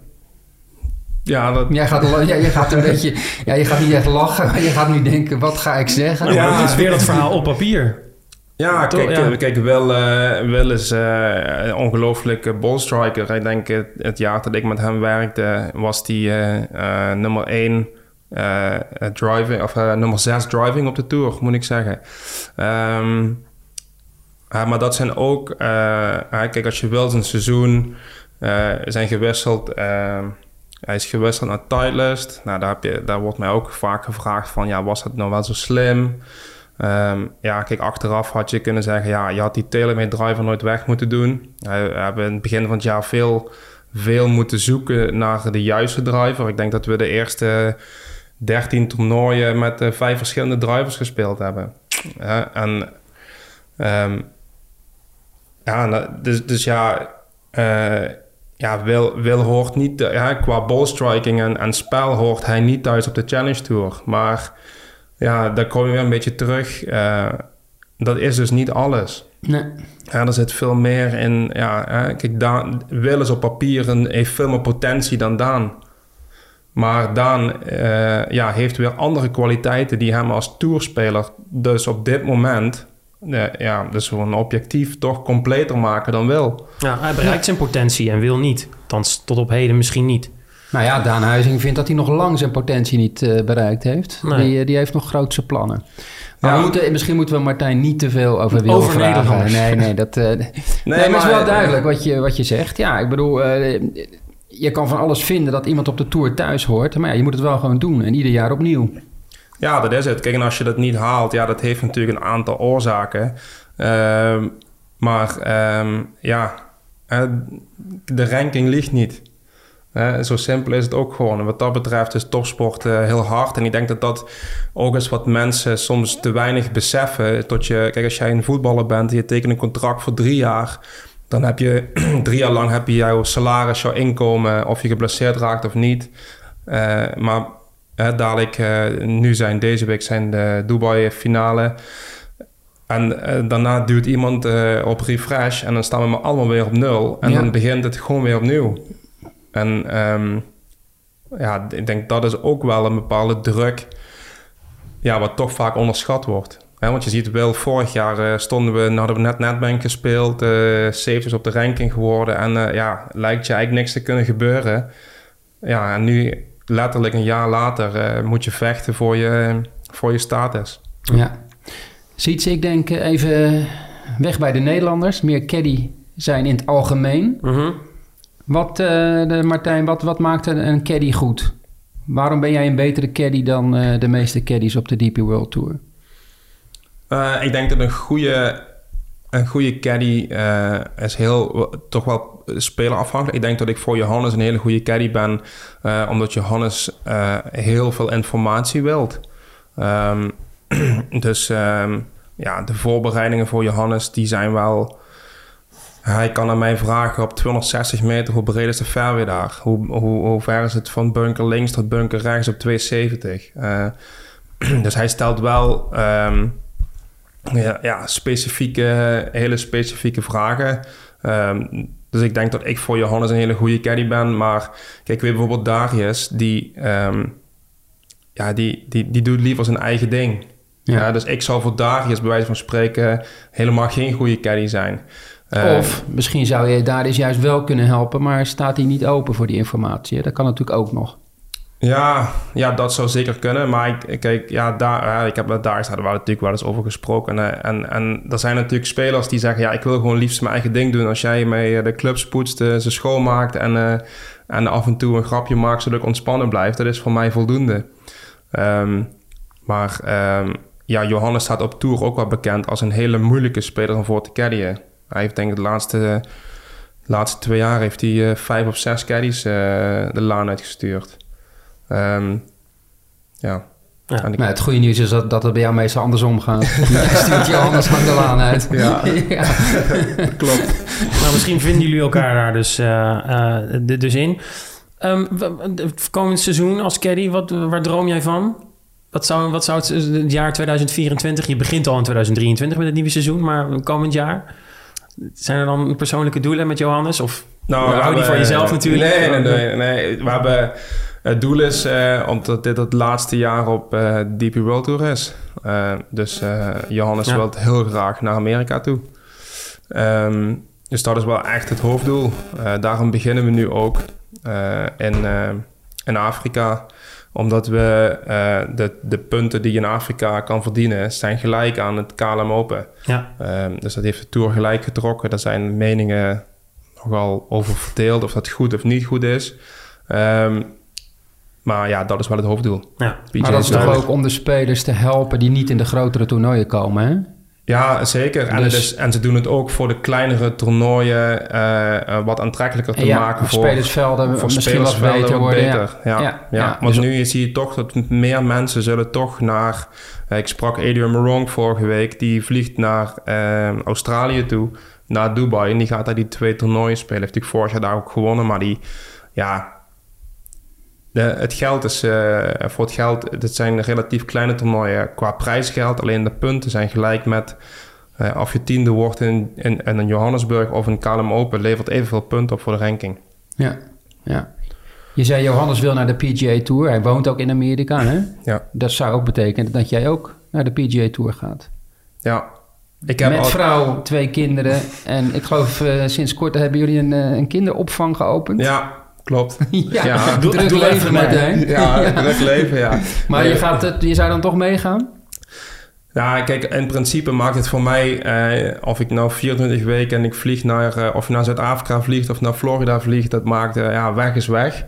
Ja, dat... Jij gaat, ja, je gaat een beetje... Ja, je gaat niet echt lachen... maar je gaat nu denken... wat ga ik zeggen? Nou, ja, het is weer dat verhaal op papier. Ja, kijk, ja. kijk Wil, uh, Wil is uh, een ongelooflijke ballstriker. Ik denk het, het jaar dat ik met hem werkte... was die uh, uh, nummer één... Uh, driving, of uh, nummer zes driving op de tour, moet ik zeggen. Um, uh, maar dat zijn ook... Uh, uh, kijk, als je wil, zijn seizoen... Uh, zijn gewisseld... Uh, hij is gewisseld naar Titleist. Nou, daar, heb je, daar wordt mij ook vaak gevraagd van... ja, was dat nou wel zo slim? Um, ja, kijk, achteraf had je kunnen zeggen... ja, je had die TaylorMade driver nooit weg moeten doen. Uh, we hebben in het begin van het jaar veel... veel moeten zoeken naar de juiste driver. Ik denk dat we de eerste dertien toernooien met uh, vijf verschillende drivers gespeeld hebben. Uh, en um, ja, dus, dus ja, uh, ja Wil, Wil hoort niet, uh, ja, qua ballstriking en, en spel hoort hij niet thuis op de Challenge Tour. Maar ja, daar kom je weer een beetje terug. Uh, dat is dus niet alles. Nee. Ja, er zit veel meer in. Ja, hè. Kijk, Daan, Wil is op papier een, heeft veel meer potentie dan Daan. Maar Daan uh, ja, heeft weer andere kwaliteiten die hem als tourspeler dus op dit moment, uh, ja, dus gewoon objectief toch completer maken dan Wil. Ja, hij bereikt zijn potentie en Wil niet. Althans, tot op heden misschien niet. Nou ja, Daan Huizing vindt dat hij nog lang zijn potentie niet uh, bereikt heeft. Nee. Die, die heeft nog grootse plannen. Maar ja, we moeten, misschien moeten we Martijn niet te veel over Wil over vragen. Nee, nee, dat, uh, nee, nee, maar het is wel duidelijk wat je, wat je zegt. Ja, ik bedoel, uh, je kan van alles vinden dat iemand op de Tour thuis hoort. Maar ja, je moet het wel gewoon doen en ieder jaar opnieuw. Ja, dat is het. Kijk, en als je dat niet haalt, ja, dat heeft natuurlijk een aantal oorzaken. Uh, maar uh, ja, uh, de ranking ligt niet. Uh, zo simpel is het ook gewoon. En wat dat betreft is topsport uh, heel hard. En ik denk dat dat ook is wat mensen soms te weinig beseffen. Tot je, kijk, als jij een voetballer bent en je tekent een contract voor drie jaar, dan heb je drie jaar lang heb je jouw salaris, jouw inkomen, of je geblesseerd raakt of niet. Uh, maar Uh, dadelijk, uh, nu zijn deze week zijn de Dubai finale. En uh, daarna duwt iemand uh, op refresh en dan staan we maar allemaal weer op nul. En ja. dan begint het gewoon weer opnieuw. En um, ja, ik denk dat is ook wel een bepaalde druk, ja, wat toch vaak onderschat wordt. He, want je ziet wel, vorig jaar uh, stonden we, hadden we net Netbank gespeeld, uh, zeventiende op de ranking geworden. En uh, ja, lijkt je eigenlijk niks te kunnen gebeuren. Ja, en nu letterlijk een jaar later uh, moet je vechten voor je, voor je status. Ja. Ziet ze, ik denk even weg bij de Nederlanders. Meer caddy zijn in het algemeen. Uh-huh. Wat, uh, de Martijn, wat, wat maakt een, een caddy goed? Waarom ben jij een betere caddy dan uh, de meeste caddies op de D P World Tour? Uh, ik denk dat een goede, een goede caddy uh, is heel, toch wel spelerafhankelijk. Ik denk dat ik voor Johannes een hele goede caddy ben, uh, omdat Johannes uh, heel veel informatie wilt. Um, dus um, ja, de voorbereidingen voor Johannes, die zijn wel... Hij kan aan mij vragen op tweehonderdzestig meter, hoe breed is de fairway daar? Hoe, hoe, hoe ver is het van bunker links tot bunker rechts op tweehonderdzeventig? Uh, dus hij stelt wel um, ja, ja, specifieke, hele specifieke vragen. Um, dus ik denk dat ik voor Johannes een hele goede caddy ben. Maar kijk, weer bijvoorbeeld Darius, die, um, ja, die, die, die doet liever zijn eigen ding. Ja. Ja, dus ik zou voor Darius bij wijze van spreken helemaal geen goede caddy zijn. Uh, of misschien zou je Darius juist wel kunnen helpen, maar staat hij niet open voor die informatie? Dat kan natuurlijk ook nog. Ja, ja, dat zou zeker kunnen. Maar ik, kijk, ja, daar, ik heb met Darius hadden we natuurlijk wel eens over gesproken. En, en, en er zijn natuurlijk spelers die zeggen, ja, ik wil gewoon liefst mijn eigen ding doen. Als jij mij de clubs poetst, uh, ze schoonmaakt en, uh, en af en toe een grapje maakt zodat ik ontspannen blijf, dat is voor mij voldoende. Um, maar um, ja, Johannes staat op Tour ook wel bekend als een hele moeilijke speler om voor te caddyen. Hij heeft denk ik de laatste, de laatste twee jaar heeft hij uh, vijf of zes caddies uh, de laan uitgestuurd. Um, ja. Ja. Maar het goede nieuws is dat, dat het bij jou meestal andersom gaat. Jij stuurt je anders van de laan uit. Ja, ja. Klopt. Nou, misschien vinden jullie elkaar daar dus, uh, uh, dus in. Um, komend seizoen als caddy, wat, waar droom jij van? Wat zou, wat zou het, het jaar tweeduizend vierentwintig... Je begint al in tweeduizend drieëntwintig met het nieuwe seizoen, maar komend jaar... Zijn er dan persoonlijke doelen met Johannes? Of nou, hou die voor jezelf natuurlijk? Nee, nee, nee. nee. We hebben, het doel is, uh, omdat dit het laatste jaar op uh, D P World Tour is. Uh, dus uh, Johannes ja. wil heel graag naar Amerika toe. Um, dus dat is wel echt het hoofddoel. Uh, daarom beginnen we nu ook uh, in, uh, in Afrika. Omdat we uh, de, de punten die je in Afrika kan verdienen, zijn gelijk aan het K L M Open. Ja. Um, dus dat heeft de Tour gelijk getrokken. Daar zijn meningen nogal over verdeeld of dat goed of niet goed is. Um, maar ja, dat is wel het hoofddoel. Ja. Maar dat is toch ook om de spelers te helpen die niet in de grotere toernooien komen, hè? Ja, zeker. Dus, en, het is, en ze doen het ook voor de kleinere toernooien uh, uh, wat aantrekkelijker te ja, maken. Voor spelersvelden voor misschien spelersvelden wat beter worden. Beter. Ja. Ja, ja, ja. ja. Want dus nu zie je toch dat meer mensen zullen toch naar... Uh, ik sprak Adrian Morong vorige week. Die vliegt naar uh, Australië toe, naar Dubai. En die gaat daar die twee toernooien spelen. Heeft natuurlijk vorig jaar daar ook gewonnen. Maar die, ja... De, het geld is uh, voor het geld, dit zijn relatief kleine toernooien qua prijsgeld. Alleen de punten zijn gelijk met uh, of je tiende wordt in, in, in een Johannesburg of een K L M Open, levert evenveel punten op voor de ranking. Ja, ja. Je zei Johannes wil naar de P G A Tour. Hij woont ook in Amerika, hè? Ja. Dat zou ook betekenen dat jij ook naar de P G A Tour gaat. Ja. Ik heb Met al... vrouw, twee kinderen. En ik geloof uh, sinds kort hebben jullie een, uh, een kinderopvang geopend. Ja. Klopt. ja, ja. Druk, druk leven, Martijn. Ja, ja, druk leven, ja. Maar nee. je, gaat het, je zou dan toch meegaan? Ja, kijk, in principe maakt het voor mij... Eh, of ik nou vierentwintig weken en ik vlieg naar... Uh, of je naar Zuid-Afrika vliegt of naar Florida vliegt... dat maakt... Uh, ja, weg is weg.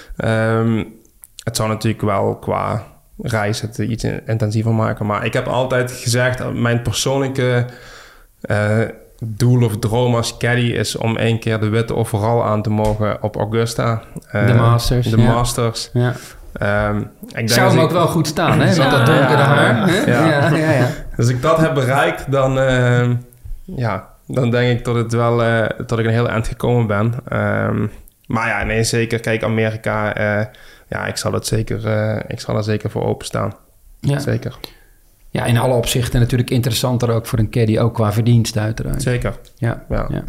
Um, het zou natuurlijk wel qua reis het iets intensiever maken. Maar ik heb altijd gezegd... Mijn persoonlijke... Uh, doel of droom als caddy is om één keer de witte overal aan te mogen op Augusta. Uh, de Masters. De ja. Masters. Ja. Um, ik denk zou hem ik, ook wel goed staan, hè? Met ja, dat donkere ja, haar. Ja. Ja, ja, ja. Dus ik dat heb bereikt, dan, uh, ja, dan denk ik dat, het wel, uh, dat ik een heel eind gekomen ben. Um, maar ja, nee, zeker. Kijk, Amerika uh, ja, ik zal het zeker, uh, ik zal er zeker voor openstaan. Ja. Zeker. Ja, in alle opzichten natuurlijk interessanter ook voor een caddy, ook qua verdienst uiteraard. Zeker. Ja, ja. ja.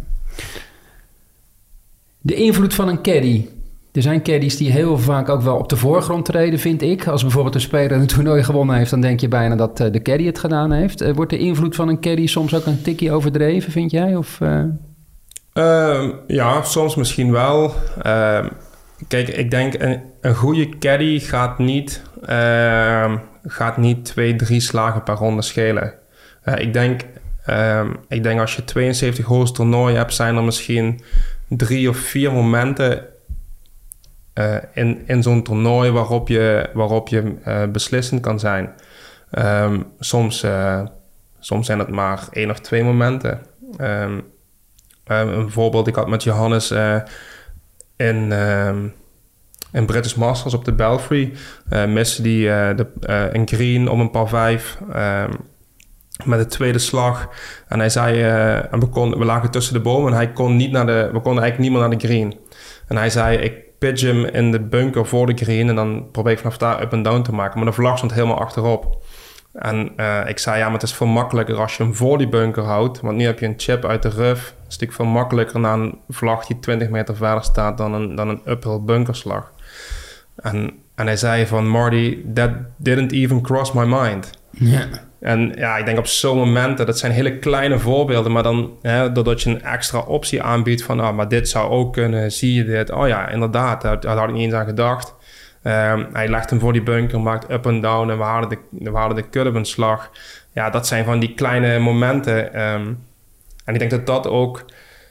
De invloed van een caddy. Er zijn caddies die heel vaak ook wel op de voorgrond treden, vind ik. Als bijvoorbeeld een speler een toernooi gewonnen heeft, dan denk je bijna dat uh, de caddy het gedaan heeft. Uh, wordt de invloed van een caddy soms ook een tikje overdreven, vind jij? Of, uh... uh, ja, soms misschien wel. Uh, kijk, ik denk een, een goede caddy gaat niet, uh, gaat niet twee, drie slagen per ronde schelen. Uh, ik, denk, uh, ik denk als je tweeënzeventig holes toernooi hebt, zijn er misschien drie of vier momenten Uh, in, in zo'n toernooi waarop je, waarop je uh, beslissend kan zijn. Um, soms, uh, soms zijn het maar één of twee momenten. Um, um, een voorbeeld, ik had met Johannes uh, in, um, in British Masters op de Belfry. Uh, miste die uh, de, uh, een green op een par vijf um, met de tweede slag. En hij zei, uh, en we, kon, we lagen tussen de bomen en hij kon niet naar de, we konden eigenlijk niet meer naar de green. En hij zei, ik pitch hem in de bunker voor de green en dan probeer ik vanaf daar up en down te maken. Maar de vlag stond helemaal achterop. En uh, ik zei, ja, maar het is veel makkelijker als je hem voor die bunker houdt. Want nu heb je een chip uit de rough. Het is natuurlijk veel makkelijker naar een vlag die twintig meter verder staat dan een, dan een uphill bunkerslag. En, en hij zei van, Marty, that didn't even cross my mind. Ja. En ja, ik denk op zo'n momenten, dat zijn hele kleine voorbeelden, maar dan, hè, doordat je een extra optie aanbiedt van, ah, maar dit zou ook kunnen, zie je dit? Oh ja, inderdaad, daar, daar had ik niet eens aan gedacht. Um, hij legt hem voor die bunker, maakt up en down en we halen de, we halen de cut op een slag. Ja, dat zijn van die kleine momenten. Um, en ik denk dat dat ook,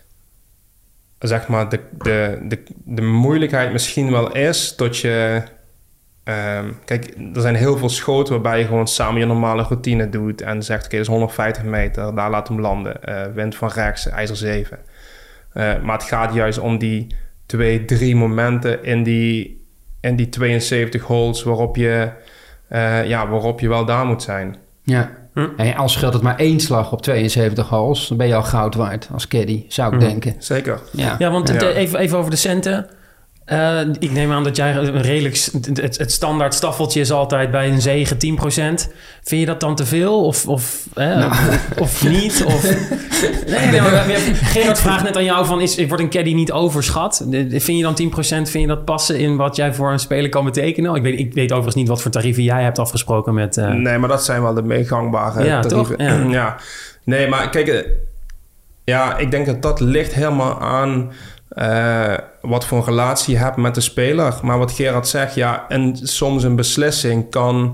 zeg maar, de, de, de, de moeilijkheid misschien wel is, dat je... Um, kijk, er zijn heel veel schoten waarbij je gewoon samen je normale routine doet en zegt, oké, okay, dat is honderdvijftig meter, daar laat hem landen. Uh, wind van rechts, ijzer zeven. Uh, maar het gaat juist om die twee, drie momenten in die, in die tweeënzeventig holes waarop je, uh, ja, waarop je wel daar moet zijn. Ja, hm? En als scheelt het maar één slag op tweeënzeventig holes, dan ben je al goud waard als caddy, zou ik hm. denken. Zeker. Ja, ja want ja. De, even, even over de centen. Uh, ik neem aan dat jij een redelijk... Het, het standaard staffeltje is altijd bij een zege tien procent. Vind je dat dan te veel? Of, of, eh, nou. of, of niet? Of, nee, nee, maar Gerard vraagt net aan jou van... Is, wordt een caddy niet overschat? Vind je dan tien procent? Vind je dat passen in wat jij voor een speler kan betekenen? Ik weet, ik weet overigens niet wat voor tarieven jij hebt afgesproken met... Uh... Nee, maar dat zijn wel de meest gangbare ja, tarieven. Toch? Ja. ja. Nee, maar kijk... Ja, ik denk dat dat ligt helemaal aan... Uh, wat voor een relatie je hebt met de speler. Maar wat Gerard zegt, ja, en soms een beslissing kan,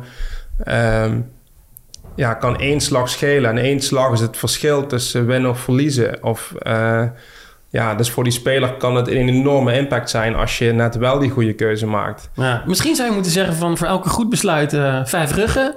um, ja, kan één slag schelen. En één slag is het verschil tussen winnen of verliezen. Of, uh, ja, dus voor die speler kan het een enorme impact zijn als je net wel die goede keuze maakt. Ja, misschien zou je moeten zeggen van voor elke goed besluit uh, vijf ruggen.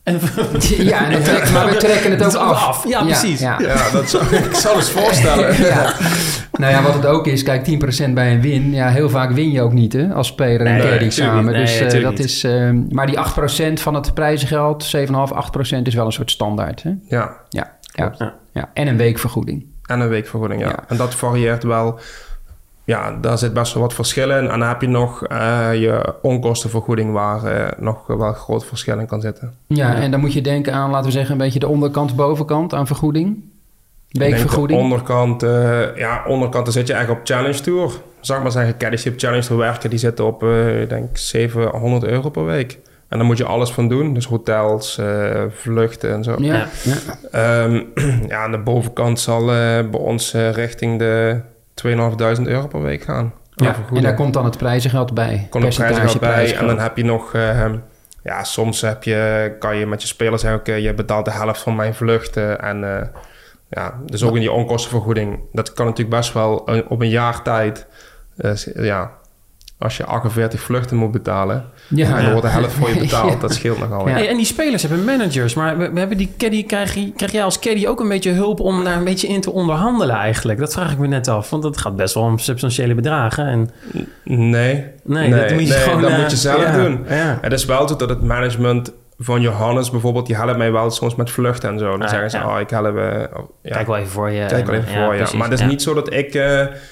Ja, en dan trek, maar we trekken het ook af. af. Ja, precies. Ja, ja. ja dat zou ik zal eens voorstellen. Ja. Nou ja, wat het ook is, kijk, tien procent bij een win. Ja, heel vaak win je ook niet, hè, als speler en caddy nee, samen. Nee, dus uh, dat is, uh, maar die acht procent van het prijzengeld, zeven komma vijf, acht procent is wel een soort standaard. Hè? Ja. Ja, ja, ja. ja. En een weekvergoeding. En een weekvergoeding, ja. ja. En dat varieert wel. Ja, daar zit best wel wat verschillen in. En dan heb je nog uh, je onkostenvergoeding waar uh, nog wel groot verschil in kan zitten. Ja, en dan moet je denken aan, laten we zeggen, een beetje de onderkant, bovenkant aan vergoeding. Weekvergoeding. De onderkant, uh, ja, onderkant, dan zit je eigenlijk op Challenge Tour. Zal ik maar zeggen, caddies die op Challenge Tour werken, die zitten op, uh, ik denk, zevenhonderd euro per week. En dan moet je alles van doen. Dus hotels, uh, vluchten en zo. Ja, ja. Um, ja, aan de bovenkant zal uh, bij ons uh, richting de tweeduizend vijfhonderd euro per week gaan. Ja, en daar komt dan het prijzengeld bij. Komt het prijzengeld bij. En dan heb je nog... Uh, ja, soms heb je, kan je met je speler zeggen... Oké, okay, je betaalt de helft van mijn vluchten. En uh, ja, dus ook in die onkostenvergoeding. Dat kan natuurlijk best wel uh, op een jaar tijd... Uh, ja, als je achtenveertig vluchten moet betalen... Ja, en er wordt de helft voor je betaald. Ja. Dat scheelt nogal. Ja. Hey, en die spelers hebben managers. Maar we, we hebben die caddy, krijg, je, krijg jij als caddy ook een beetje hulp... om daar een beetje in te onderhandelen eigenlijk? Dat vraag ik me net af. Want dat gaat best wel om substantiële bedragen. En... Nee. Nee, dat moet je, nee, gewoon, dat uh, moet je zelf ja, doen. Ja. Het is wel zo dat het management... van Johannes bijvoorbeeld, die helpt mij wel soms met vluchten en zo. Dan ah, zeggen ze, ja. oh, ik help... Uh, oh, ja. Kijk wel even voor je. Kijk wel even ja, voor je. Ja. Maar het is ja. niet zo dat ik... Uh,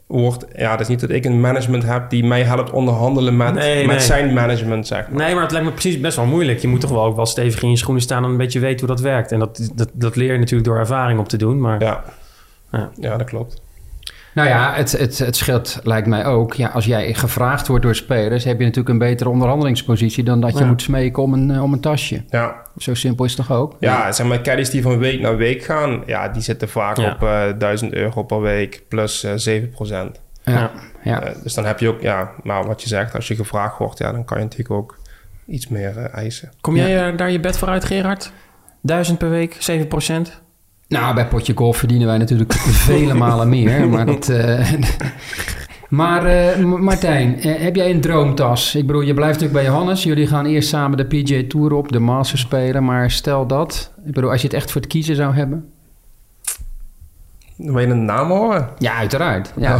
wordt... Ja, het is niet dat ik een management heb die mij helpt onderhandelen met, Nee, met nee. zijn management, zeg maar. Nee, maar het lijkt me precies best wel moeilijk. Je moet toch wel ook wel stevig in je schoenen staan... en een beetje weten hoe dat werkt. En dat, dat, dat leer je natuurlijk door ervaring op te doen. Maar Ja, Ja. ja dat klopt. Nou ja, het, het, het scheelt, lijkt mij ook. Ja, als jij gevraagd wordt door spelers, heb je natuurlijk een betere onderhandelingspositie dan dat je Ja. moet smeken om een, eh, om een tasje. Ja, Zo simpel is het toch ook? ja zeg maar, caddies die van week naar week gaan... Ja, die zitten vaak Ja. op uh, duizend euro per week plus uh, zeven procent. Ja, Ja. ja. Uh, dus dan heb je ook... Ja, maar wat je zegt, als je gevraagd wordt... Ja, dan kan je natuurlijk ook iets meer uh, eisen. kom jij uh, daar je bed voor uit, Gerard? Duizend per week, zeven procent? Nou, bij potje golf verdienen wij natuurlijk vele malen meer. Maar, dat, uh, maar uh, Martijn, uh, heb jij een droomtas? Ik bedoel, je blijft natuurlijk bij Johannes. Jullie gaan eerst samen de P G A Tour op, de Masters spelen. Maar stel dat, ik bedoel, als je het echt voor het kiezen zou hebben. Wil je een naam horen? Ja, uiteraard. Ja.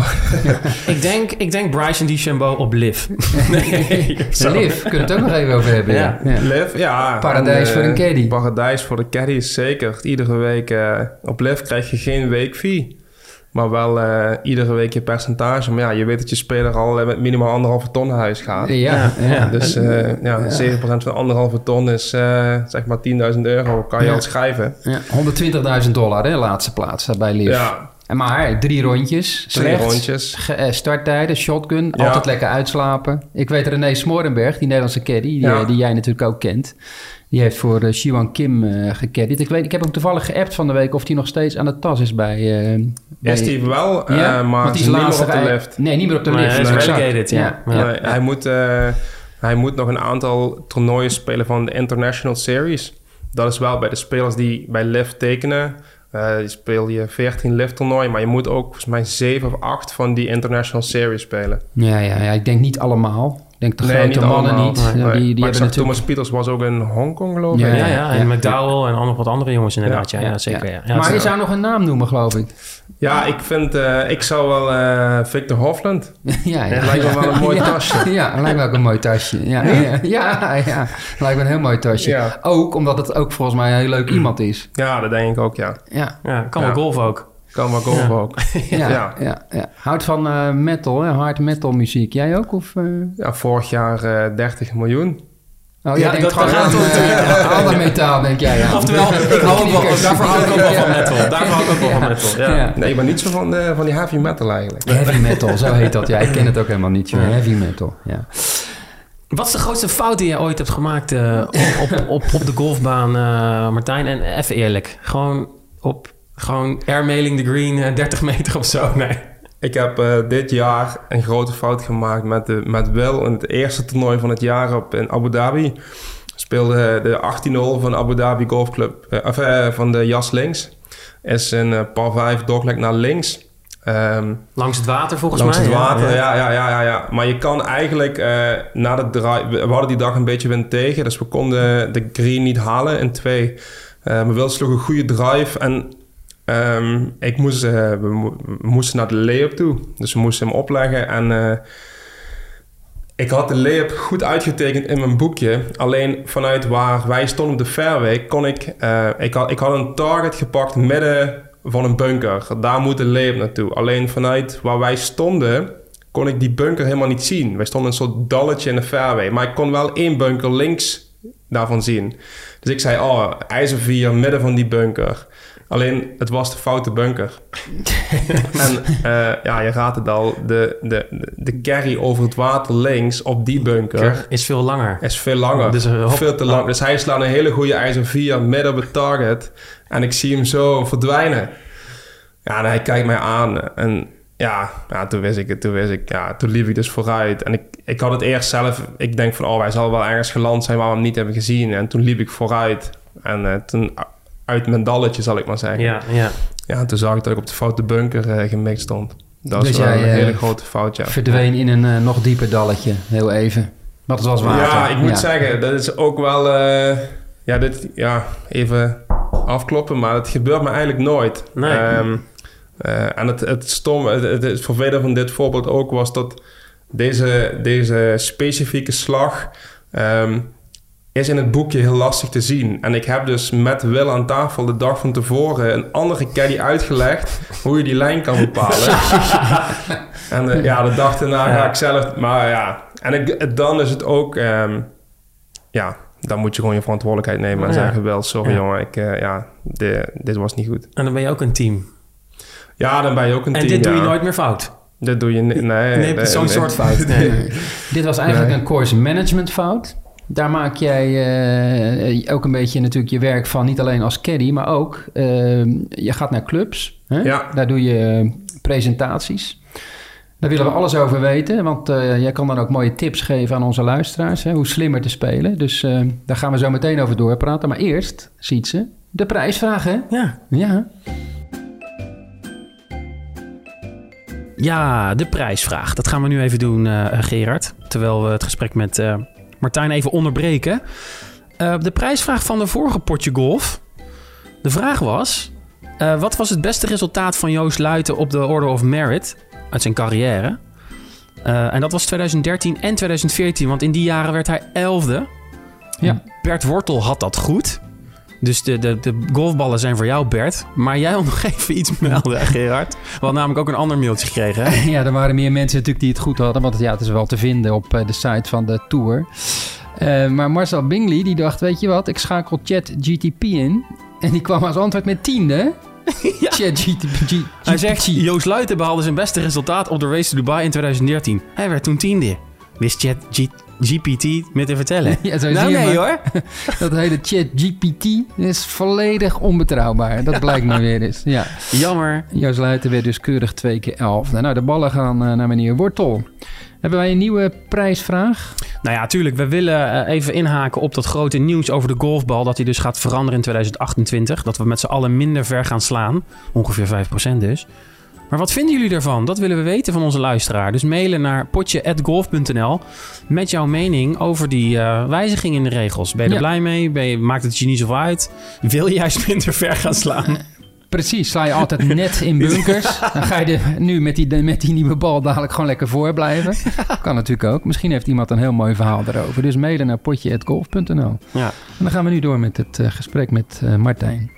Ik denk, ik denk Bryson DeChambeau op Liv. nee, De Liv, kunnen we het ook nog even over hebben. Ja. Ja. Ja. Liv, ja. Paradijs en, voor uh, een caddy. Paradijs voor de caddy, zeker. Iedere week uh, op Liv krijg je geen weekfee. Maar wel uh, iedere week je percentage. Maar ja, je weet dat je speler al uh, met minimaal anderhalve ton naar huis gaat. Ja, ja. Ja. Dus uh, ja, Ja. zeven procent van anderhalve ton is uh, zeg maar tienduizend euro. Kan je Ja. al schrijven. Ja, honderdtwintigduizend dollar, hè, laatste plaats staat bij Liv. Ja, En maar drie rondjes, drie slecht. rondjes. Ge- eh, starttijden, shotgun, Ja. altijd lekker uitslapen. Ik weet René Smorenberg, die Nederlandse caddy, die, Ja. eh, die jij natuurlijk ook kent. Die heeft voor uh, Siwan Kim uh, gecaddied. Ik, weet, ik heb hem toevallig geappt van de week of hij nog steeds aan de tas is bij... uh, bij Is die wel, Ja, uh, maar want die is niet meer laatste op de rij- lift. Nee, niet meer op de Nee, lift. hij is exact. relegated, ja. Ja. Nee, Hij, moet, uh, hij moet nog een aantal toernooien spelen van de International Series. Dat is wel bij de spelers die bij Liv tekenen. Uh, die speel je veertien Liv toernooien, maar je moet ook volgens mij zeven of acht van die International Series spelen. Ja, ja, ja, ik denk niet allemaal. Ik denk de Nee, grote niet mannen allemaal. niet. Nee. Ja, die, die maar ik hebben zag natuurlijk... Thomas Pieters was ook in Hongkong, geloof ik. Ja, Ja, ja, en ja. McDowell en nog wat andere jongens inderdaad. Ja, ja, zeker. Ja. Ja, maar het je is- zou nog een naam noemen, geloof ik. Ja, ik vind, uh, ik zou wel uh, Victor Hofland. ja, ja. Lijkt me wel een mooi Ja, tasje. Ja, lijkt me ook een mooi tasje. Ja, ja, ja, ja. Lijkt me een heel mooi tasje. Ja. Ook omdat het ook volgens mij een heel leuk iemand is. Ja, dat denk ik ook, ja. Ja, ja, kan Ja. wel golf ook. Kan wel golven Ja. ook. ja, ja. Ja. ja, Houdt van uh, metal, hè? Hard metal muziek. Jij ook? Of, uh... Ja, vorig jaar uh, dertig miljoen. Oh, Ja, jij denkt dat- gewoon daar aan gaat het om. uh, ander metaal, denk jij. Ja. Oftewel, ik hou ook wel, daarvoor hou ik ook wel van metal. Daarvoor hou ik ook wel van metal. Ja. Ja. Nee, maar niet zo van, uh, van die heavy metal eigenlijk. Heavy metal, zo heet dat. Ja, ik ken het ook helemaal niet. Joh. Heavy metal, ja. Wat is de grootste fout die jij ooit hebt gemaakt uh, op, op, op, op de golfbaan, uh, Martijn? En even eerlijk, gewoon op gewoon airmailing the green uh, dertig meter of zo? Nee. Ik heb uh, dit jaar een grote fout gemaakt met, de, met Will in het eerste toernooi van het jaar op in Abu Dhabi. Speelde de achttiende hole van Abu Dhabi Golf Club, uh, of, uh, van de Jas links. Is een uh, par vijf dogleg naar links. Um, Langs het water volgens langs mij. het ja. water, Ja. ja, ja, ja, ja, ja. Maar je kan eigenlijk uh, na de drive... We hadden die dag een beetje wind tegen, dus we konden de green niet halen in twee. Uh, maar Will sloeg een goede drive en um, ik moest, uh, we, mo- we moesten naar de layup toe. Dus we moesten hem opleggen en... Uh, ik had de layup goed uitgetekend in mijn boekje. Alleen vanuit waar wij stonden op de fairway kon ik... Uh, ik, had, ik had een target gepakt midden van een bunker. Daar moet de layup naartoe. Alleen vanuit waar wij stonden kon ik die bunker helemaal niet zien. Wij stonden een soort dalletje in de fairway. Maar ik kon wel één bunker links daarvan zien. Dus ik zei, oh, ijzer vier, midden van die bunker. Alleen, het was de foute bunker. en uh, ja, je raadt het al. De, de, de carry over het water links op die bunker... Is veel langer. is veel langer. Dus, uh, hop. veel te lang. Dus hij slaat een hele goede ijzer vier midden op het target. En ik zie hem zo verdwijnen. Ja, en hij kijkt mij aan. En ja, ja toen wist ik het. Toen wist ik, ja, toen liep ik dus vooruit. En ik, ik had het eerst zelf... Ik denk van, oh, hij zal wel ergens geland zijn waar we hem niet hebben gezien. En toen liep ik vooruit. En uh, toen... uit mijn dalletje, zal ik maar zeggen. Ja, ja. Ja, toen zag ik dat ik op de foute bunker uh, gemixt stond. Dat Dus was wel jij, een uh, hele grote fout, ja. Verdween in een uh, nog dieper dalletje, heel even. Want het was water. Ja, ik moet zeggen, dat is ook wel... Uh, ja, dit, ja, even afkloppen, maar het gebeurt me eigenlijk nooit. Nee. Um, uh, en het, het stom, het, het, het vervelende van dit voorbeeld ook was dat deze, deze specifieke slag... Um, is in het boekje heel lastig te zien. En ik heb dus met Will aan tafel de dag van tevoren een andere caddy uitgelegd hoe je die lijn kan bepalen. en uh, ja, de dag daarna ga ik zelf... Maar ja, en ik, dan is het ook... Um, ja, dan moet je gewoon je verantwoordelijkheid nemen en ja. zeggen... Wel, sorry ja. jongen, ik, uh, ja, de, dit was niet goed. En dan ben je ook een team. Ja, dan ben je ook een en team, En dit doe ja. je nooit meer fout? Dit doe je... Nee, nee, nee, nee zo'n nee. soort fout. Nee. Nee. Dit was eigenlijk nee. een course management fout. Daar maak jij uh, ook een beetje natuurlijk je werk van. Niet alleen als caddy, maar ook... Uh, je gaat naar clubs. Hè? Ja. Daar doe je uh, presentaties. Daar willen we alles over weten. Want uh, jij kan dan ook mooie tips geven aan onze luisteraars. Hè, hoe slimmer te spelen. Dus uh, daar gaan we zo meteen over doorpraten. Maar eerst, Sietse, de prijsvraag, hè? Ja. Ja. Ja, de prijsvraag. Dat gaan we nu even doen, uh, Gerard. Terwijl we het gesprek met uh, Martijn even onderbreken. Uh, de prijsvraag van de vorige potje golf. De vraag was... Uh, wat was het beste resultaat van Joost Luiten op de Order of Merit uit zijn carrière? Uh, en dat was twintig dertien en twintig veertien, want in die jaren werd hij elfde. Ja. Bert Wortel had dat goed. Dus de, de, de golfballen zijn voor jou, Bert. Maar jij wil nog even iets melden, Gerard. We hadden namelijk ook een ander mailtje gekregen. Hè? Ja, er waren meer mensen natuurlijk die het goed hadden. Want ja, het is wel te vinden op de site van de Tour. Uh, maar Marcel Bingley, die dacht, weet je wat? Ik schakel ChatGPT in. En die kwam als antwoord met tiende. Ja. ChatGPT. Hij zegt, Joost Luiten behaalde zijn beste resultaat op de Race to Dubai in twintig dertien. Hij werd toen tiende. Wist ChatGPT me te vertellen? Ja, zo nou zie je nee maar. hoor. Dat hele ChatGPT is volledig onbetrouwbaar. Dat blijkt nou weer eens. Ja. Jammer. Joost Luiten werd dus keurig twee keer elf. Nou, de ballen gaan uh, naar meneer Wortel. Hebben wij een nieuwe prijsvraag? Nou ja, tuurlijk. We willen uh, even inhaken op dat grote nieuws over de golfbal. Dat die dus gaat veranderen in twintig achtentwintig. Dat we met z'n allen minder ver gaan slaan. Ongeveer vijf procent dus. Maar wat vinden jullie ervan? Dat willen we weten van onze luisteraar. Dus mailen naar potje at golf punt n l met jouw mening over die uh, wijziging in de regels. Ben je er ja. blij mee? Ben je, maakt het je niet zo uit? Wil je juist minder ver gaan slaan? Precies, sla je altijd net in bunkers. Dan ga je er nu met die, met die nieuwe bal dadelijk gewoon lekker voor blijven. Kan natuurlijk ook. Misschien heeft iemand een heel mooi verhaal erover. Dus mailen naar potje at golf punt n l. Ja. En dan gaan we nu door met het uh, gesprek met uh, Martijn.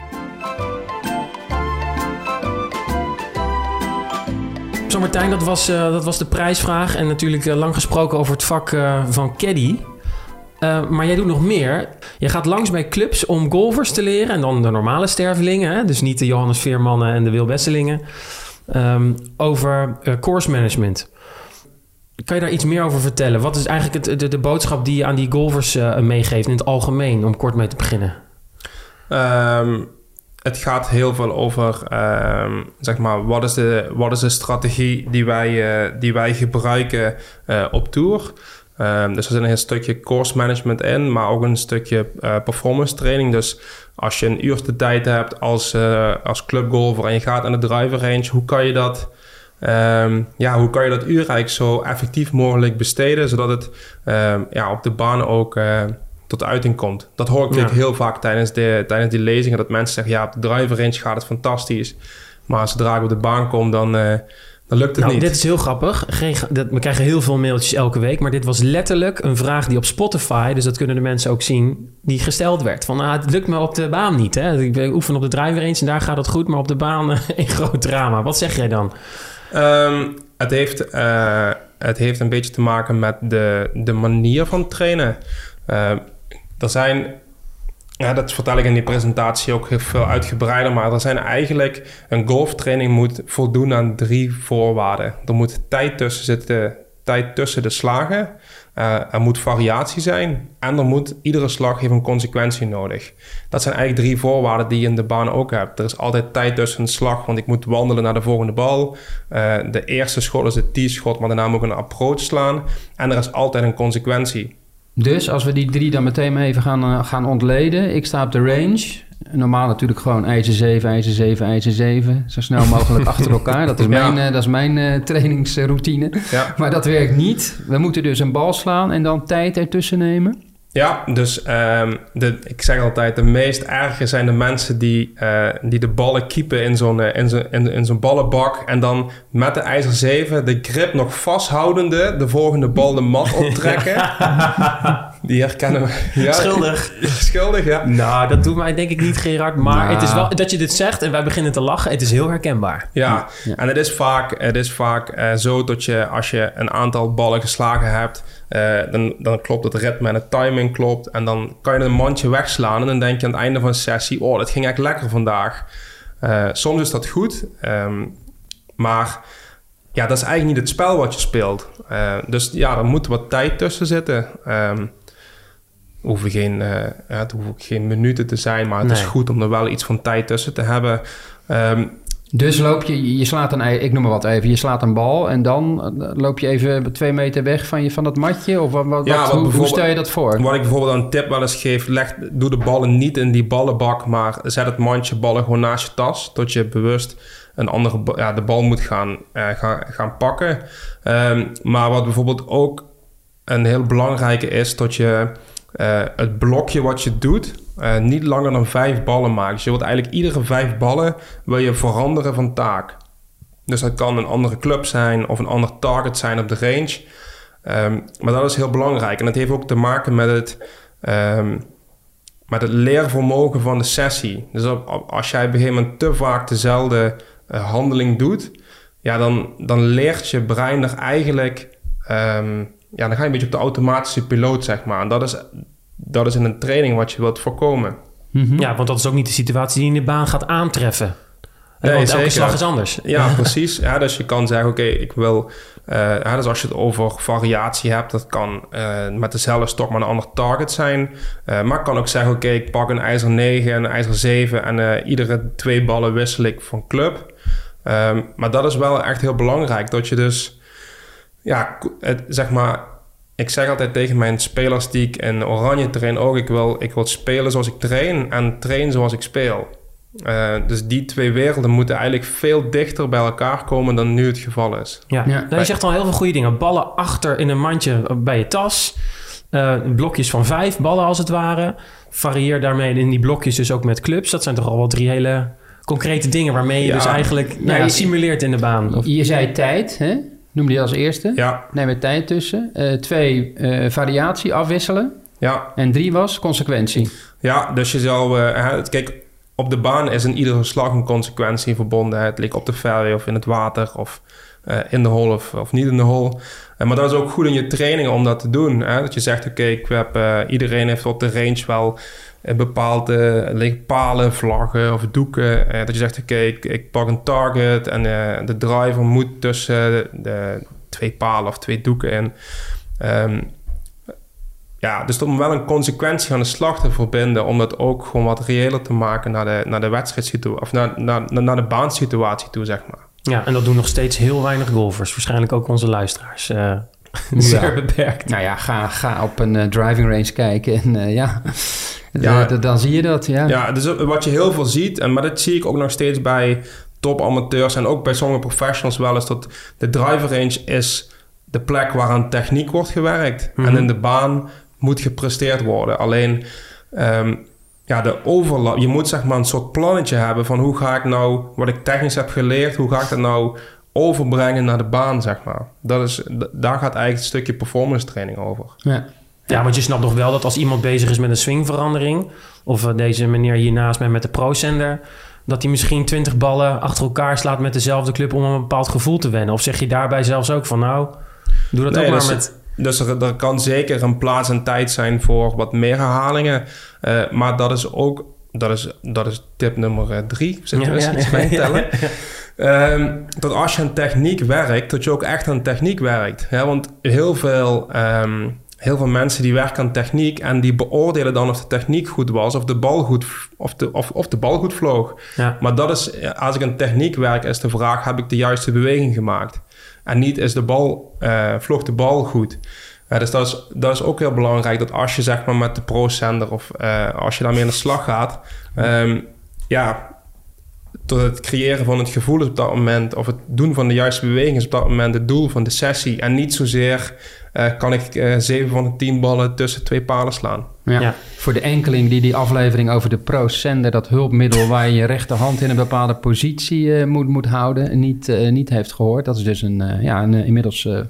Zo Martijn, dat was, uh, dat was de prijsvraag. En natuurlijk uh, lang gesproken over het vak uh, van caddy. Uh, maar jij doet nog meer. Je gaat langs bij clubs om golfers te leren. En dan de normale stervelingen. Hè? Dus niet de Johannes Veermannen en de Wil Besselingen. Um, over uh, course management. Kan je daar iets meer over vertellen? Wat is eigenlijk het, de, de boodschap die je aan die golfers uh, meegeeft in het algemeen? Om kort mee te beginnen. Um, het gaat heel veel over... Um, zeg maar, wat is, de, wat is de strategie die wij, uh, die wij gebruiken uh, op tour... Um, dus er zit een heel stukje course management in, maar ook een stukje uh, performance training. Dus als je een uur de tijd hebt als, uh, als clubgolfer en je gaat aan de driver range, hoe kan je dat, um, ja, hoe kan je dat uur eigenlijk zo effectief mogelijk besteden, zodat het um, ja, op de baan ook uh, tot uiting komt. Dat hoor ik ja. heel vaak tijdens, de, tijdens die lezingen, dat mensen zeggen, ja, op de driver range gaat het fantastisch, maar zodra ik op de baan kom, dan... Uh, Dan lukt het nou, niet. Dit is heel grappig. Geen, dat, we krijgen heel veel mailtjes elke week. Maar dit was letterlijk een vraag die op Spotify... dus dat kunnen de mensen ook zien... die gesteld werd. Van, ah, het lukt me op de baan niet. Hè? Ik oefen op de driver eens en daar gaat het goed... maar op de baan een groot drama. Wat zeg jij dan? Um, het, heeft, uh, het heeft een beetje te maken met de, de manier van trainen. Uh, er zijn... Ja, dat vertel ik in die presentatie ook heel veel uitgebreider. Maar er zijn eigenlijk... Een golftraining moet voldoen aan drie voorwaarden. Er moet tijd tussen zitten, tijd tussen de slagen. Uh, er moet variatie zijn. En er moet... Iedere slag heeft een consequentie nodig. Dat zijn eigenlijk drie voorwaarden die je in de baan ook hebt. Er is altijd tijd tussen een slag, want ik moet wandelen naar de volgende bal. Uh, de eerste schot is het tee-schot, maar daarna moet ik een approach slaan. En er is altijd een consequentie. Dus als we die drie dan meteen maar even gaan, uh, gaan ontleden. Ik sta op de range. Normaal natuurlijk gewoon ijzer zeven, ijzer zeven, ijzer zeven. Zo snel mogelijk achter elkaar. Dat is mijn, ja. uh, dat is mijn uh, trainingsroutine. Ja. Maar dat werkt niet. We moeten dus een bal slaan en dan tijd ertussen nemen. Ja, dus um, de, ik zeg altijd... de meest erge zijn de mensen die, uh, die de ballen keepen in zo'n, uh, in, zo, in, in zo'n ballenbak... en dan met de ijzer zeven de grip nog vasthoudende... de volgende bal de mat optrekken. Ja. Die herkennen we. Ja, Schuldig. Schuldig, ja. Nou, dat doet mij denk ik niet, Gerard. Maar Nou. het is wel dat je dit zegt en wij beginnen te lachen. Het is heel herkenbaar. Ja, Ja. en het is vaak, het is vaak uh, zo dat je als je een aantal ballen geslagen hebt, uh, dan, dan klopt het ritme en het timing klopt. En dan kan je een mandje wegslaan en dan denk je aan het einde van een sessie, oh, dat ging echt lekker vandaag. Uh, soms is dat goed, um, maar ja, dat is eigenlijk niet het spel wat je speelt. Uh, dus ja, er moet wat tijd tussen zitten. Um, hoeven geen, uh, ja, het hoeven ook geen minuten te zijn, maar het Nee. is goed om er wel iets van tijd tussen te hebben. Um, Dus loop je, je slaat een, ik noem maar wat even, je slaat een bal en dan loop je even twee meter weg van, je, van dat matje? Of wat, wat, Ja, wat- wat hoe, hoe bijvoorbeeld- stel je dat voor? Wat ik bijvoorbeeld een tip wel eens geef, leg, doe de ballen niet in die ballenbak, maar zet het mandje ballen gewoon naast je tas, tot je bewust een andere, ba- ja, de bal moet gaan, uh, gaan, gaan pakken. Um, maar wat bijvoorbeeld ook een heel belangrijke is, dat je uh, het blokje wat je doet, uh, niet langer dan vijf ballen maakt. Dus je wilt eigenlijk iedere vijf ballen wil je veranderen van taak. Dus dat kan een andere club zijn of een ander target zijn op de range. Um, maar dat is heel belangrijk. En dat heeft ook te maken met het, um, met het leervermogen van de sessie. Dus op, op, als jij op een gegeven moment te vaak dezelfde uh, handeling doet, ja, dan, dan leert je brein er eigenlijk... Um, ja, dan ga je een beetje op de automatische piloot, zeg maar. En dat is, dat is in een training wat je wilt voorkomen. Mm-hmm. Ja, want dat is ook niet de situatie die je in de baan gaat aantreffen. Nee, want elke zeker. slag is anders. Ja, precies. Ja, dus je kan zeggen, oké, okay, ik wil... Uh, ja, dus als je het over variatie hebt, dat kan uh, met dezelfde stok maar een ander target zijn. Uh, maar ik kan ook zeggen, oké, okay, ik pak een ijzer negen en een ijzer zeven... en uh, iedere twee ballen wissel ik van club. Um, maar dat is wel echt heel belangrijk, dat je dus... Ja, het, zeg maar... Ik zeg altijd tegen mijn spelers die ik in Oranje train ook... Ik wil, ik wil spelen zoals ik train en trainen zoals ik speel. Uh, dus die twee werelden moeten eigenlijk veel dichter bij elkaar komen dan nu het geval is. Ja, Ja. Nou, je zegt al heel veel goede dingen. Ballen achter in een mandje bij je tas. Uh, blokjes van vijf ballen als het ware. Varieer daarmee in die blokjes dus ook met clubs. Dat zijn toch al wel drie hele concrete dingen... waarmee je Ja. dus eigenlijk nou, Ja, ja, je- simuleert in de baan. Of, Je zei tijd, hè? Noemde je als eerste. Ja, Neem er tijd tussen. Uh, twee, uh, variatie afwisselen. ja, En drie was consequentie. ja. Dus je zou... Uh, kijk, op de baan is in iedere slag een consequentie verbonden. Het ligt op de fairway of in het water of uh, in de hole of, of niet in de hole. Uh, maar dat is ook goed in je trainingen om dat te doen. Hè? Dat je zegt, oké, okay, ik heb uh, iedereen heeft op de range wel een bepaalde uh, palen, vlaggen of doeken. Uh, dat je zegt, oké, okay, ik, ik pak een target en uh, de driver moet tussen de, de twee palen of twee doeken in. Um, Ja, dus om wel een consequentie aan de slag te verbinden... om dat ook gewoon wat reëler te maken naar de, naar de wedstrijdsituatie... of naar, naar, naar de baansituatie toe, zeg maar. ja, en dat doen nog steeds heel weinig golfers. Waarschijnlijk ook onze luisteraars. Uh, zeer beperkt. Nou ja, ga, ga op een uh, driving range kijken en uh, ja, Ja. d- d- dan zie je dat. Ja. Ja, dus wat je heel veel ziet... en maar dat zie ik ook nog steeds bij topamateurs... en ook bij sommige professionals wel... is dat de driver range is de plek waar aan techniek wordt gewerkt. Mm-hmm. En in de baan moet gepresteerd worden. Alleen... Um, ja, de overlap. Je moet zeg maar een soort plannetje hebben van hoe ga ik nou, wat ik technisch heb geleerd, hoe ga ik dat nou overbrengen naar de baan, zeg maar. Dat is, d- daar gaat eigenlijk het stukje performance training over. Ja. Ja, want je snapt nog wel dat als iemand bezig is met een swingverandering... of uh, deze meneer hier naast mij met de pro-sender... dat hij misschien twintig ballen achter elkaar slaat met dezelfde club... om een bepaald gevoel te wennen. Of zeg je daarbij zelfs ook van nou, doe dat Nee, ook maar dus- met... Dus er, er kan zeker een plaats en tijd zijn voor wat meer herhalingen. Uh, maar dat is ook, dat is, dat is tip nummer uh, drie. Zit er Ja, eens ja, iets ja, mee ja, tellen? ja. Um, dat als je aan techniek werkt, dat je ook echt aan techniek werkt. Ja, want heel veel, um, heel veel mensen die werken aan techniek... en die beoordelen dan of de techniek goed was... of de bal goed, of de, of, of de bal goed vloog. Ja. Maar dat is, als ik aan techniek werk, is de vraag... heb ik de juiste beweging gemaakt? En niet is de bal, uh, vloog de bal goed. Uh, dus dat is, dat is ook heel belangrijk... dat als je zeg maar met de pro-sender... of uh, als je daarmee aan de slag gaat... Um, ja, tot het creëren van het gevoel is op dat moment... of het doen van de juiste beweging is op dat moment... het doel van de sessie. En niet zozeer uh, kan ik uh, zeven van de tien ballen tussen twee palen slaan. Ja. Ja. Voor de enkeling die die aflevering over de pro-sender... dat hulpmiddel waar je je rechterhand in een bepaalde positie uh, moet, moet houden... niet, uh, niet heeft gehoord. Dat is dus een, uh, ja, een uh, inmiddels uh,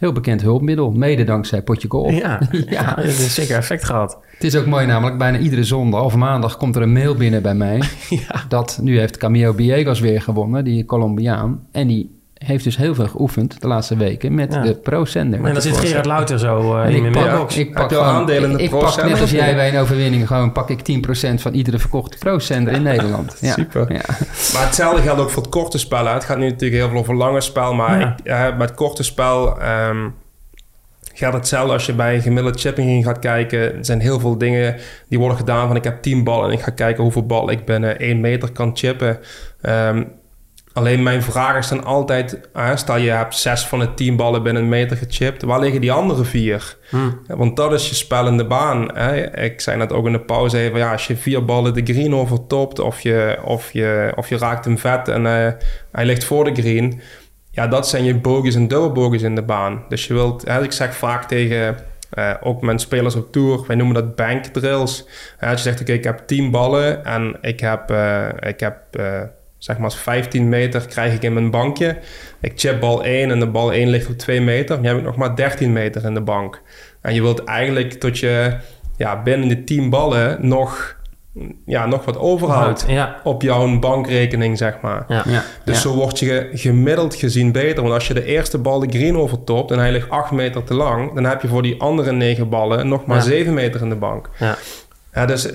heel bekend hulpmiddel. Mede dankzij Potje Golf. Ja, ja. ja, dat heeft zeker effect gehad. Het is ook mooi namelijk, bijna iedere zondag of maandag komt er een mail binnen bij mij. Ja. Dat nu heeft Camilo Villegas weer gewonnen, die Colombiaan. En die heeft dus heel veel geoefend de laatste weken met Ja. de Pro-zender. En dan zit Gerard Louter zo uh, En in ik mijn pak, mailbox. ik pak Heb je al gewoon, aandelen in de ik pak Pro-zender? net als jij bij een overwinning, gewoon pak ik tien procent van iedere verkochte Pro-zender in Nederland. Ja. Super. Ja. Maar hetzelfde geldt ook voor het korte spel. Hè. Het gaat nu natuurlijk heel veel over lange spel. Maar Ja. ik, uh, met het korte spel um, geldt hetzelfde als je bij een gemiddelde chipping gaat kijken. Er zijn heel veel dingen die worden gedaan van ik heb tien ballen en ik ga kijken hoeveel ballen ik binnen één meter kan chippen. Um, Alleen mijn vraag is dan altijd, uh, stel je hebt zes van de tien ballen binnen een meter gechipt. Waar liggen die andere vier? Hmm. Ja, want dat is je spel in de baan. Hè? Ik zei net ook in de pauze even, ja, als je vier ballen de green overtopt of je, of je, of je raakt hem vet en uh, hij ligt voor de green. Ja, dat zijn je bogies en dubbelbogies in de baan. Dus je wilt, hè, ik zeg vaak tegen uh, ook mijn spelers op tour, wij noemen dat bank drills. Uh, als je zegt, oké, okay, ik heb tien ballen en ik heb, uh, ik heb uh, zeg maar vijftien meter krijg ik in mijn bankje. Ik chip bal één en de bal één ligt op twee meter. Dan heb ik nog maar dertien meter in de bank. En je wilt eigenlijk tot je ja, binnen de tien ballen nog, ja, nog wat overhoudt Ja. op jouw bankrekening, zeg maar. Ja. Ja. Dus Ja. zo word je gemiddeld gezien beter. Want als je de eerste bal de green overtopt en hij ligt acht meter te lang, dan heb je voor die andere negen ballen nog maar Ja. zeven meter in de bank. Ja. Ja, dus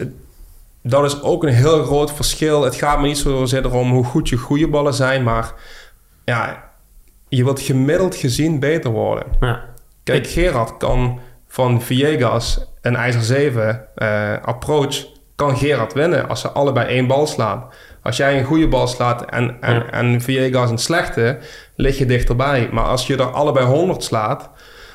dat is ook een heel groot verschil. Het gaat me niet zozeer erom hoe goed je goede ballen zijn, maar ja, je wilt gemiddeld gezien beter worden. Ja. Kijk, Gerard kan van Villegas een ijzer zeven uh, approach, kan Gerard winnen als ze allebei één bal slaan. Als jij een goede bal slaat en, en, Ja. en Villegas een slechte, lig je dichterbij. Maar als je er allebei honderd slaat,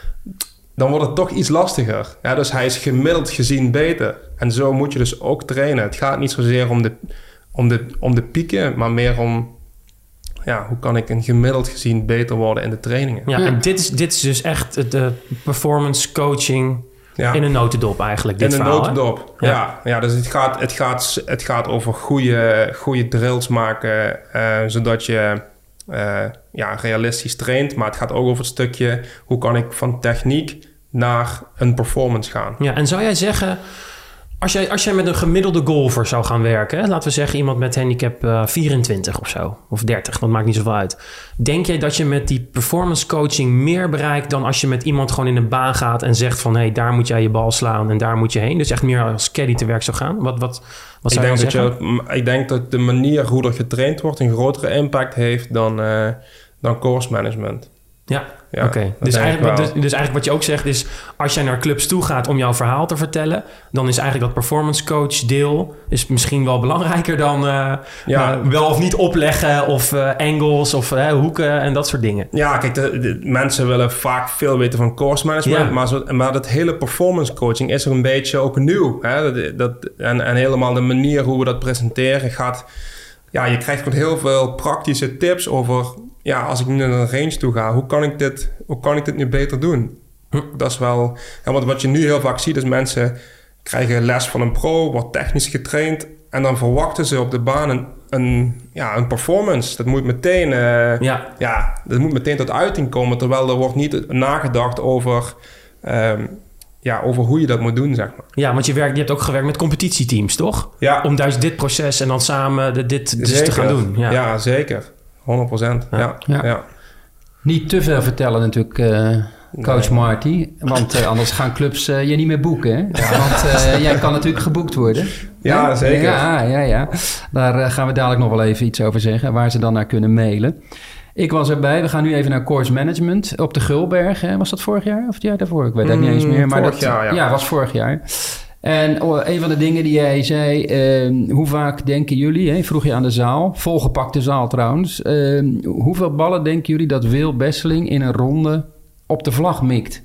dan wordt het toch iets lastiger. Ja, dus hij is gemiddeld gezien beter. En zo moet je dus ook trainen. Het gaat niet zozeer om de, om de, om de pieken, maar meer om, ja, hoe kan ik een gemiddeld gezien beter worden in de trainingen. Ja, Ja. en dit is, dit is dus echt de performance coaching Ja. in een notendop eigenlijk, dit in een verhaal. hè? notendop. Ja. Ja. Ja, dus het gaat, het gaat, het gaat over goede, goede drills maken, uh, zodat je uh, ja, realistisch traint. Maar het gaat ook over het stukje, hoe kan ik van techniek naar een performance gaan. Ja, en zou jij zeggen, als jij, als jij met een gemiddelde golfer zou gaan werken, hè, laten we zeggen iemand met handicap uh, vierentwintig of zo, of dertig, dat maakt niet zoveel uit. Denk jij dat je met die performance coaching meer bereikt dan als je met iemand gewoon in de baan gaat en zegt van, hé, hey, daar moet jij je bal slaan en daar moet je heen? Dus echt meer als caddy te werk zou gaan? Wat, wat, wat Ik zou denk, je dat zeggen? je, ik denk dat de manier hoe er getraind wordt een grotere impact heeft dan, uh, dan course management. Ja, Ja, oké. dat Dus, denk ik eigenlijk, wel. dus, dus eigenlijk wat je ook zegt is, als jij naar clubs toe gaat om jouw verhaal te vertellen, dan is eigenlijk dat performance coach deel is misschien wel belangrijker dan uh, Ja. uh, wel of niet opleggen of uh, angles of uh, hoeken en dat soort dingen. Ja, kijk, de, de mensen willen vaak veel weten van course management. Ja. Maar, zo, maar dat hele performance coaching is er een beetje ook nieuw. Hè? Dat, dat, en, en helemaal de manier hoe we dat presenteren gaat... Ja, je krijgt gewoon heel veel praktische tips over... Ja, als ik nu naar een range toe ga, hoe kan ik dit, hoe kan ik dit nu beter doen? Hm. Dat is wel... Ja, want wat je nu heel vaak ziet is mensen krijgen les van een pro, wordt technisch getraind... en dan verwachten ze op de baan een, een, ja, een performance. Dat moet meteen... Uh, Ja. ja, dat moet meteen tot uiting komen... terwijl er wordt niet nagedacht over... Um, ja, over hoe je dat moet doen, zeg maar. Ja, want je, werkt, je hebt ook gewerkt met competitieteams, toch? Ja, Om juist dit proces en dan samen de, dit dus zeker. te gaan doen. Ja, Ja, zeker. honderd procent. Ja. Ja. Ja. Ja. Niet te veel vertellen natuurlijk, uh, coach Nee. Marty. Want uh, anders gaan clubs uh, je niet meer boeken. Hè? Ja, want uh, jij kan natuurlijk geboekt worden. Ja, Hè? zeker. Ja, ja, ja. Daar uh, gaan we dadelijk nog wel even iets over zeggen. Waar ze dan naar kunnen mailen. Ik was erbij. We gaan nu even naar course management op de Gulberg. Hè? Was dat vorig jaar of het jaar daarvoor? Ik weet het mm, niet eens meer. Maar vorig dat, jaar, ja. Ja, was vorig jaar. En oh, een van de dingen die jij zei... Uh, hoe vaak denken jullie... Hè, vroeg je aan de zaal. Volgepakte zaal trouwens. Uh, hoeveel ballen denken jullie dat Wil Besseling in een ronde op de vlag mikt?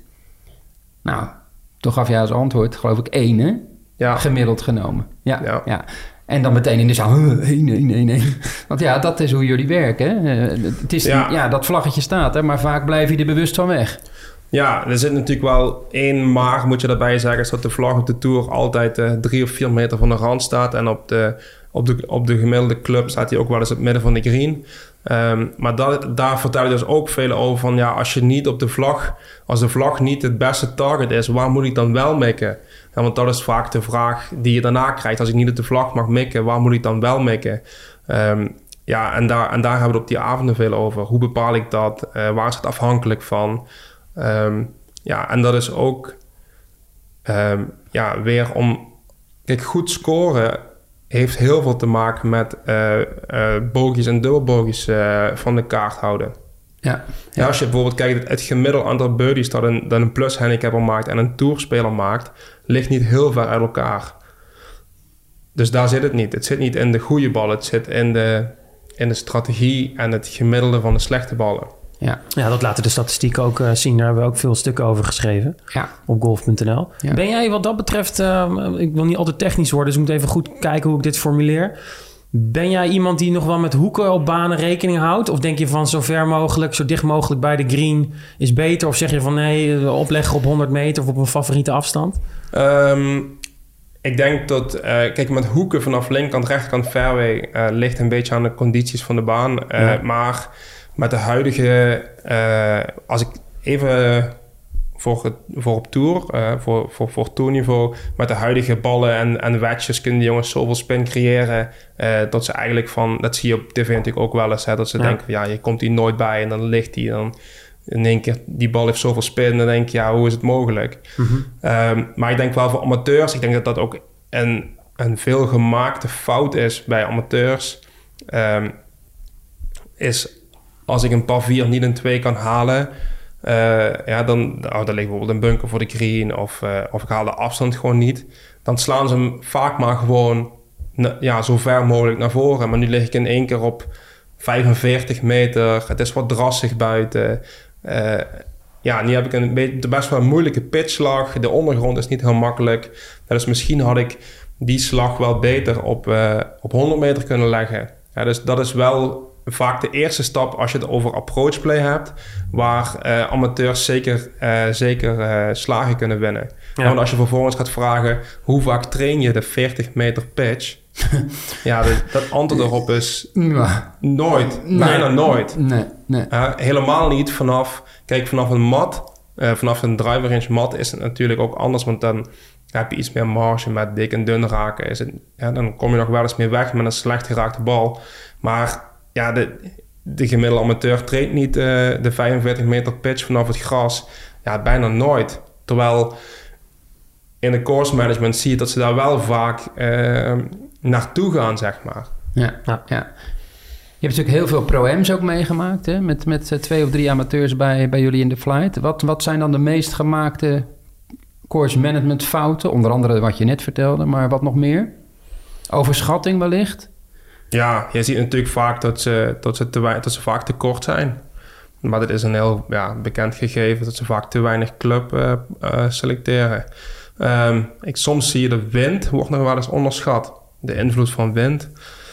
Nou, toen gaf jij als antwoord, geloof ik, één, hè? Ja. Gemiddeld genomen. Ja, ja. Ja. En dan meteen in de zaal, één, één, één, één. Want ja, dat is hoe jullie werken. Hè? Uh, het is, ja. ja, dat vlaggetje staat er, maar vaak blijf je er bewust van weg. Ja, er zit natuurlijk wel één maar, moet je daarbij zeggen... is dat de vlag op de Tour altijd uh, drie of vier meter van de rand staat... en op de, op, de, op de gemiddelde club staat hij ook wel eens op het midden van de green. Um, maar dat, daar vertel ik dus ook veel over van... ja, als je niet op de vlag... als de vlag niet het beste target is... waar moet ik dan wel mikken? Ja, want dat is vaak de vraag die je daarna krijgt. Als ik niet op de vlag mag mikken... waar moet ik dan wel mikken? Um, ja, en daar, en daar hebben we het op die avonden veel over. Hoe bepaal ik dat? Uh, waar is het afhankelijk van? Um, ja, en dat is ook... Um, ja, weer om... Kijk, goed scoren... heeft heel veel te maken met uh, uh, bogies en dubbelbogies uh, van de kaart houden. Ja, ja. Ja, als je bijvoorbeeld kijkt, het gemiddelde aantal birdies dat een, dat een plus handicapper maakt en een tourspeler maakt, ligt niet heel ver uit elkaar. Dus daar zit het niet. Het zit niet in de goede ballen, het zit in de, in de strategie en het gemiddelde van de slechte ballen. Ja, ja, dat laten de statistieken ook uh, zien. Daar hebben we ook veel stukken over geschreven ja. op golf punt n l. Ja. Ben jij wat dat betreft... Uh, ik wil niet altijd technisch worden, dus ik moet even goed kijken hoe ik dit formuleer. Ben jij iemand die nog wel met hoeken op banen rekening houdt? Of denk je van zo ver mogelijk, zo dicht mogelijk bij de green is beter? Of zeg je van nee, opleggen op honderd meter of op een favoriete afstand? Um, ik denk dat... Uh, kijk, met hoeken vanaf linkerkant, rechterkant fairway... Uh, ligt een beetje aan de condities van de baan. Uh, ja. Maar... Met de huidige, uh, als ik even voor, het, voor op tour, uh, voor, voor, voor tourniveau, met de huidige ballen en, en wedges kunnen die jongens zoveel spin creëren, uh, dat ze eigenlijk van, dat zie je op tv natuurlijk ook wel eens, hè, dat ze ja. denken van ja, je komt hier nooit bij en dan ligt die dan in één keer, die bal heeft zoveel spin en dan denk je ja, hoe is het mogelijk? Mm-hmm. Um, maar ik denk wel voor amateurs, ik denk dat dat ook een, een veel gemaakte fout is bij amateurs, um, is als ik een par vier niet een twee kan halen, uh, ja, dan, oh, dan ligt bijvoorbeeld een bunker voor de green of, uh, of ik haal de afstand gewoon niet. Dan slaan ze hem vaak maar gewoon na, ja, zo ver mogelijk naar voren. Maar nu lig ik in één keer op vijfenveertig meter. Het is wat drassig buiten. Uh, ja, nu heb ik een beetje, best wel een moeilijke pitchslag. De ondergrond is niet heel makkelijk. Dus misschien had ik die slag wel beter op, uh, op honderd meter kunnen leggen. Ja, dus dat is wel vaak de eerste stap als je het over approach play hebt, waar uh, amateurs zeker, uh, zeker uh, slagen kunnen winnen. Ja. Want als je vervolgens gaat vragen, hoe vaak train je de veertig meter pitch? ja, de, dat antwoord erop is nooit. Nee. Bijna nooit. Nee, nee. Uh, helemaal niet vanaf, kijk, vanaf een mat, uh, vanaf een driver range mat is het natuurlijk ook anders, want dan heb je iets meer marge met dik en dun raken. Is het, ja, dan kom je nog wel eens meer weg met een slecht geraakte bal. Maar ja, de, de gemiddelde amateur traint niet uh, de vijfenveertig meter pitch vanaf het gras. Ja, bijna nooit. Terwijl in de course management zie je dat ze daar wel vaak uh, naartoe gaan, zeg maar. Ja, ja. ja. Je hebt natuurlijk heel veel pro-ams ook meegemaakt, hè? Met, met uh, twee of drie amateurs bij, bij jullie in de flight. Wat, wat zijn dan de meest gemaakte course management fouten? Onder andere wat je net vertelde, maar wat nog meer? Overschatting wellicht? Ja, je ziet natuurlijk vaak dat ze, dat ze, te, dat ze vaak te kort zijn. Maar dat is een heel ja, bekend gegeven dat ze vaak te weinig club uh, uh, selecteren. Um, ik, soms zie je de wind, wordt nog wel eens onderschat. De invloed van wind.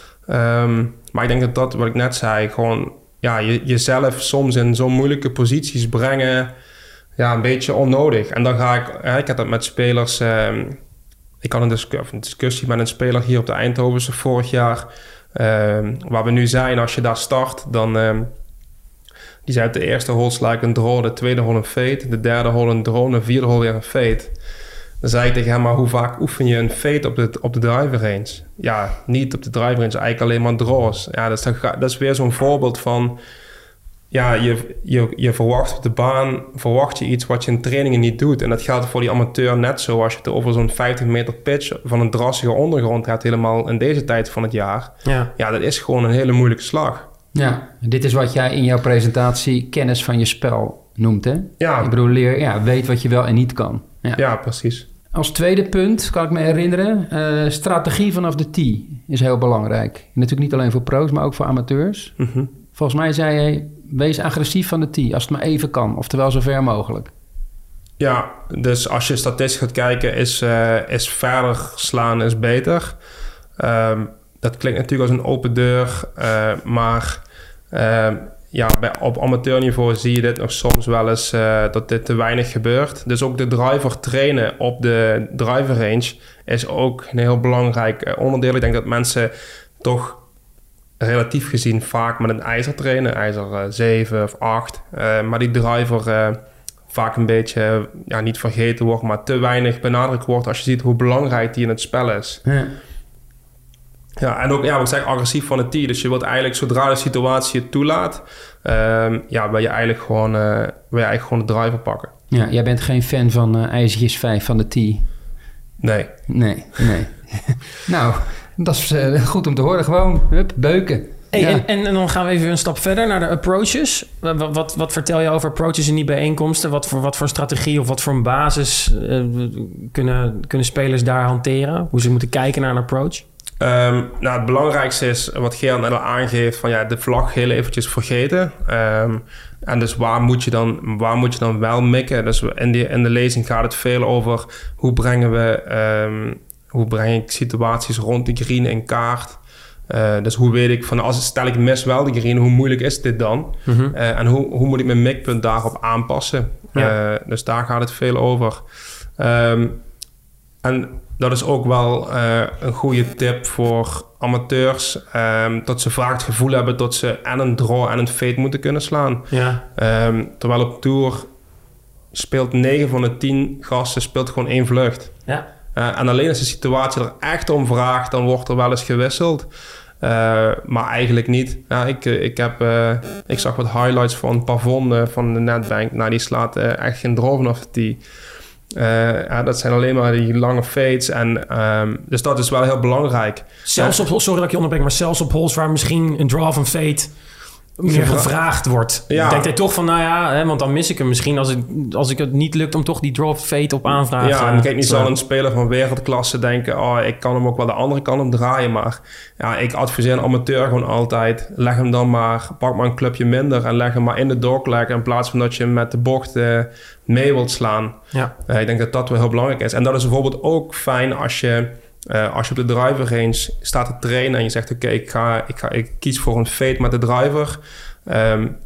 Um, maar ik denk dat dat, wat ik net zei, gewoon ja, je, jezelf soms in zo'n moeilijke posities brengen, ja, een beetje onnodig. En dan ga ik, ja, ik heb dat met spelers. Um, ik had een, discu- een discussie met een speler hier op de Eindhovense vorig jaar. Um, waar we nu zijn, als je daar start, dan um, die zei op de eerste hole sla ik een draw, de tweede hole een fade, de derde hole een draw, de vierde hole weer een fade. Dan zei ik tegen hem, maar hoe vaak oefen je een fade op de, op de driver range? Ja, niet op de driver range, eigenlijk alleen maar draws. Ja, dat is, dat is weer zo'n voorbeeld van, ja, je, je, je verwacht op de baan, verwacht je iets wat je in trainingen niet doet. En dat geldt voor die amateur net zo. Als je het over zo'n vijftig meter pitch van een drassige ondergrond hebt, helemaal in deze tijd van het jaar. Ja, ja dat is gewoon een hele moeilijke slag. Ja, dit is wat jij in jouw presentatie kennis van je spel noemt, hè? Ja. Ik bedoel, leer, ja, weet wat je wel en niet kan. Ja, ja precies. Als tweede punt kan ik me herinneren, uh, strategie vanaf de tee is heel belangrijk. En natuurlijk niet alleen voor pro's, maar ook voor amateurs. Mm-hmm. Volgens mij zei je, wees agressief van de tee, als het maar even kan. Oftewel zo ver mogelijk. Ja, dus als je statistisch gaat kijken, is, uh, is verder slaan is beter. Um, dat klinkt natuurlijk als een open deur, uh, maar uh, ja, bij, op amateurniveau zie je dit nog soms wel eens uh, dat dit te weinig gebeurt. Dus ook de driver trainen op de driver range is ook een heel belangrijk onderdeel. Ik denk dat mensen toch relatief gezien vaak met een ijzer trainen. IJzer uh, zeven of acht. Uh, maar die driver uh, vaak een beetje ja, niet vergeten wordt, maar te weinig benadrukt wordt als je ziet hoe belangrijk die in het spel is. Ja. Ja, en ook, ja, wat ik zeg, agressief van het tee. Dus je wilt eigenlijk, zodra de situatie het toelaat, um, ja, wil je eigenlijk gewoon, uh, wil je eigenlijk gewoon de driver pakken. Ja, jij bent geen fan van uh, ijzertjes vijf van de tee? Nee. Nee, nee. Nou, dat is uh, goed om te horen. Gewoon, hup, beuken. Hey, ja. en, en, en dan gaan we even een stap verder naar de approaches. Wat, wat, wat vertel je over approaches in die bijeenkomsten? Wat voor, wat voor strategie of wat voor een basis uh, kunnen, kunnen spelers daar hanteren? Hoe ze moeten kijken naar een approach? Um, nou, het belangrijkste is wat Gerard net al aangeeft, van ja, de vlag heel eventjes vergeten. Um, en dus waar moet je dan, waar moet je dan wel mikken? Dus in, die, in de lezing gaat het veel over hoe brengen we, um, hoe breng ik situaties rond de green in kaart. Uh, dus hoe weet ik van, als stel ik mis wel de green, hoe moeilijk is dit dan? Mm-hmm. Uh, en hoe, hoe moet ik mijn mikpunt daarop aanpassen? Ja. Uh, dus daar gaat het veel over. Um, en dat is ook wel uh, een goede tip voor amateurs. Um, dat ze vaak het gevoel hebben dat ze en een draw en een fade moeten kunnen slaan. Ja. Um, terwijl op tour speelt negen van de tien gasten speelt gewoon één vlucht. Ja. Uh, en alleen als de situatie er echt om vraagt, dan wordt er wel eens gewisseld. Uh, maar eigenlijk niet. Ja, ik, ik, heb, uh, ik zag wat highlights van Pavon uh, van de netbank. Nou, die slaat uh, echt geen draw vanaf de tee. Uh, ja, dat zijn alleen maar die lange fades. En, um, dus dat is wel heel belangrijk. Zelfs op, sorry dat ik je onderbreek, maar zelfs op holes waar misschien een draw of een fade meer gevraagd wordt. Ja. Denkt hij toch van, nou ja, hè, want dan mis ik hem misschien als, ik, als ik het niet lukt om toch die draw of fade op aanvragen. Ja, en kijk, niet zal een speler van wereldklasse denken, oh, ik kan hem ook wel de andere kant op draaien, maar ja, ik adviseer een amateur gewoon altijd, leg hem dan maar, pak maar een clubje minder en leg hem maar in de dogleg in plaats van dat je hem met de bocht uh, mee wilt slaan. Ja. Uh, ik denk dat dat wel heel belangrijk is. En dat is bijvoorbeeld ook fijn als je Uh, als je op de driver range staat te trainen en je zegt, oké, okay, ik, ga, ik, ga, ik kies voor een fade met de driver. Um,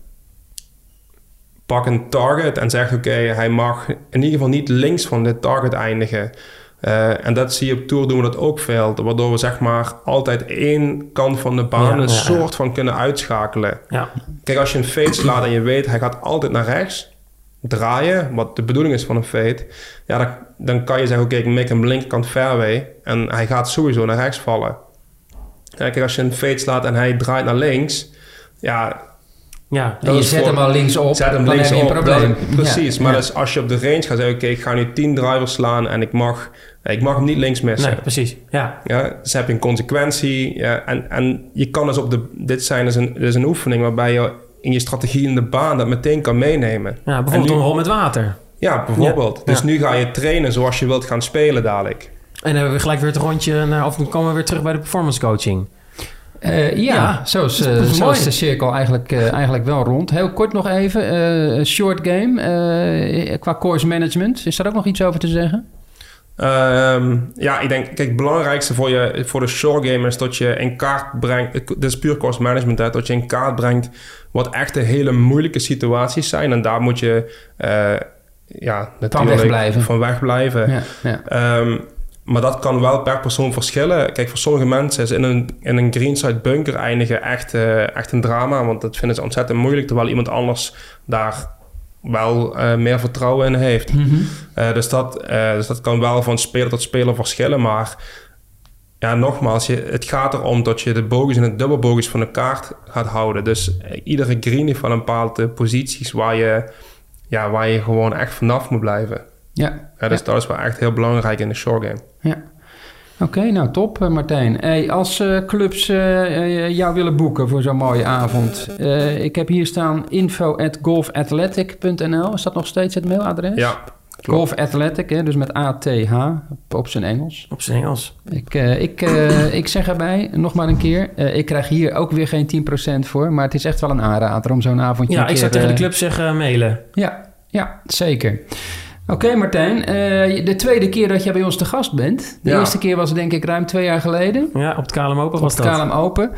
pak een target en zeg, oké, okay, hij mag in ieder geval niet links van dit target eindigen. Uh, en dat zie je op tour doen we dat ook veel. Waardoor we zeg maar altijd één kant van de baan ja, een ja, soort ja. van kunnen uitschakelen. Ja. Kijk, als je een fade slaat en je weet, hij gaat altijd naar rechts draaien, wat de bedoeling is van een fade, ja, dan, dan kan je zeggen, oké, okay, ik mik hem linkerkant fairway en hij gaat sowieso naar rechts vallen. Ja, kijk, als je een fade slaat en hij draait naar links, ja... Ja, en je zet voor, hem al links op, zet hem dan links heb je een op, probleem. Dat, precies, ja, maar ja. Dus als je op de range gaat zeggen, oké, okay, ik ga nu tien drivers slaan en ik mag, ik mag hem niet links missen. Nee, precies, ja. Ja, dus heb je een consequentie. Ja, en, en je kan dus op de... Dit zijn dus een, dus een oefening waarbij je in je strategie in de baan dat meteen kan meenemen. Ja, bijvoorbeeld een hol met water. Ja, bijvoorbeeld. Ja. Dus ja. nu ga je trainen zoals je wilt gaan spelen dadelijk. En dan hebben we gelijk weer het rondje naar, of dan komen we weer terug bij de performance coaching. Uh, ja, ja, zo is, uh, zo is de cirkel eigenlijk, uh, eigenlijk wel rond. Heel kort nog even, uh, short game, uh, qua course management. Is daar ook nog iets over te zeggen? Um, ja, ik denk, kijk, het belangrijkste voor, je, voor de short game is dat je in kaart brengt, dit is puur course management, hè, dat je in kaart brengt wat echt de hele moeilijke situaties zijn. En daar moet je uh, ja, natuurlijk van wegblijven. Van wegblijven. Ja, ja. Um, maar dat kan wel per persoon verschillen. Kijk, voor sommige mensen is in een, in een greenside bunker eindigen echt, uh, echt een drama, want dat vinden ze ontzettend moeilijk, terwijl iemand anders daar wel uh, meer vertrouwen in heeft. Mm-hmm. Uh, dus, dat, uh, dus dat kan wel van speler tot speler verschillen. Maar ja, nogmaals, je, het gaat erom dat je de bogies en de dubbelbogies van de kaart gaat houden. Dus uh, iedere green heeft wel een bepaalde posities waar je, ja, waar je gewoon echt vanaf moet blijven. Ja. Ja, dus ja. dat is wel echt heel belangrijk in de short game. Ja. Oké, okay, nou top, uh, Martijn. Hey, als uh, clubs uh, jou willen boeken voor zo'n mooie avond, uh, ik heb hier staan info at golfathletic punt n l. Is dat nog steeds het mailadres? Ja, Golf Athletic, hè, dus met A T H op, op zijn Engels. Op zijn Engels. Ik, uh, ik, uh, ik zeg erbij, nog maar een keer, uh, ik krijg hier ook weer geen tien procent voor, maar het is echt wel een aanrader om zo'n avondje... Ja, ik keer, zou tegen uh, de club zeggen uh, mailen. Ja, ja, zeker. Oké, okay, Martijn. Uh, de tweede keer dat jij bij ons te gast bent. De ja. eerste keer was denk ik ruim twee jaar geleden. Ja, op het K L M Open was dat. Op het K L M Open.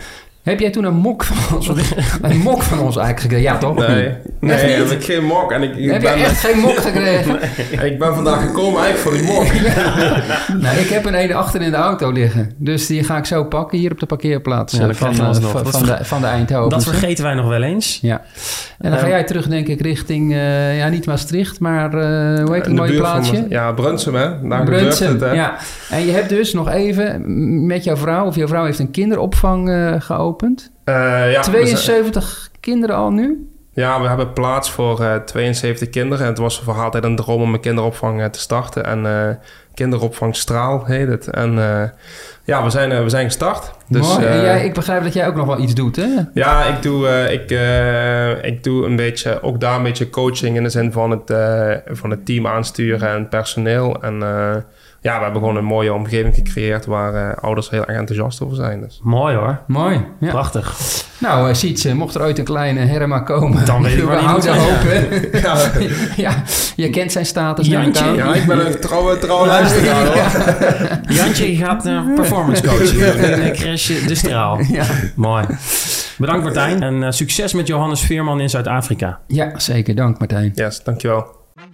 Heb jij toen een mok van ons, een mok van ons eigenlijk gekregen? Ja, toch? Nee, nee Echt niet? heb ik geen mok. En ik, ik Heb ben, je echt geen mok gekregen? nee, ik ben vandaag gekomen eigenlijk voor die mok. Nou, ik heb een ene achter in de auto liggen. Dus die ga ik zo pakken hier op de parkeerplaats Ja, eh, dat van, krijg je eh, alsnog. van, Dat van, ver- de, van de Eindhoven. Dat vergeten wij nog wel eens. Ja. En dan ga Eh, jij terug, denk ik, richting, uh, ja, niet Maastricht, maar uh, hoe heet In het de mooie buurt van plaatsje? me- ja, Brunsum, hè. Daar Brunsum, gebeurt het, hè. ja. En je hebt dus nog even m- met jouw vrouw, of jouw vrouw heeft een kinderopvang uh, geopend. Uh, ja, we zijn- tweeënzeventig kinderen al nu? Ja, we hebben plaats voor uh, tweeënzeventig kinderen. En het was voor altijd een droom om een kinderopvang uh, te starten. En uh, kinderopvang Straal heet het. En uh, ja, we zijn, uh, we zijn gestart. Dus, Mooi. En uh, jij, ik begrijp dat jij ook nog wel iets doet, hè? Ja, ik doe, uh, ik, uh, ik doe een beetje, ook daar een beetje coaching in de zin van het, uh, van het team aansturen en het personeel. En uh, ja, we hebben gewoon een mooie omgeving gecreëerd waar uh, ouders heel erg enthousiast over zijn. Dus. Mooi hoor. Mooi. Ja. Prachtig. Nou, uh, Sietse, mocht er ooit een kleine Herma komen... Dan weet ik waar we die moet houden zijn, hoop, hè? Ja, Ja, je kent zijn status. Jantje. neem ik aan. ja, ik ben een trouwe, trouwe luisteraar, hoor. Jantje gaat uh, performance coaching doen in uh, Crash De Straal. Ja. Mooi. Bedankt Martijn. En uh, succes met Johannes Veerman in Zuid-Afrika. Ja, zeker. Dank, Martijn. Yes, dankjewel.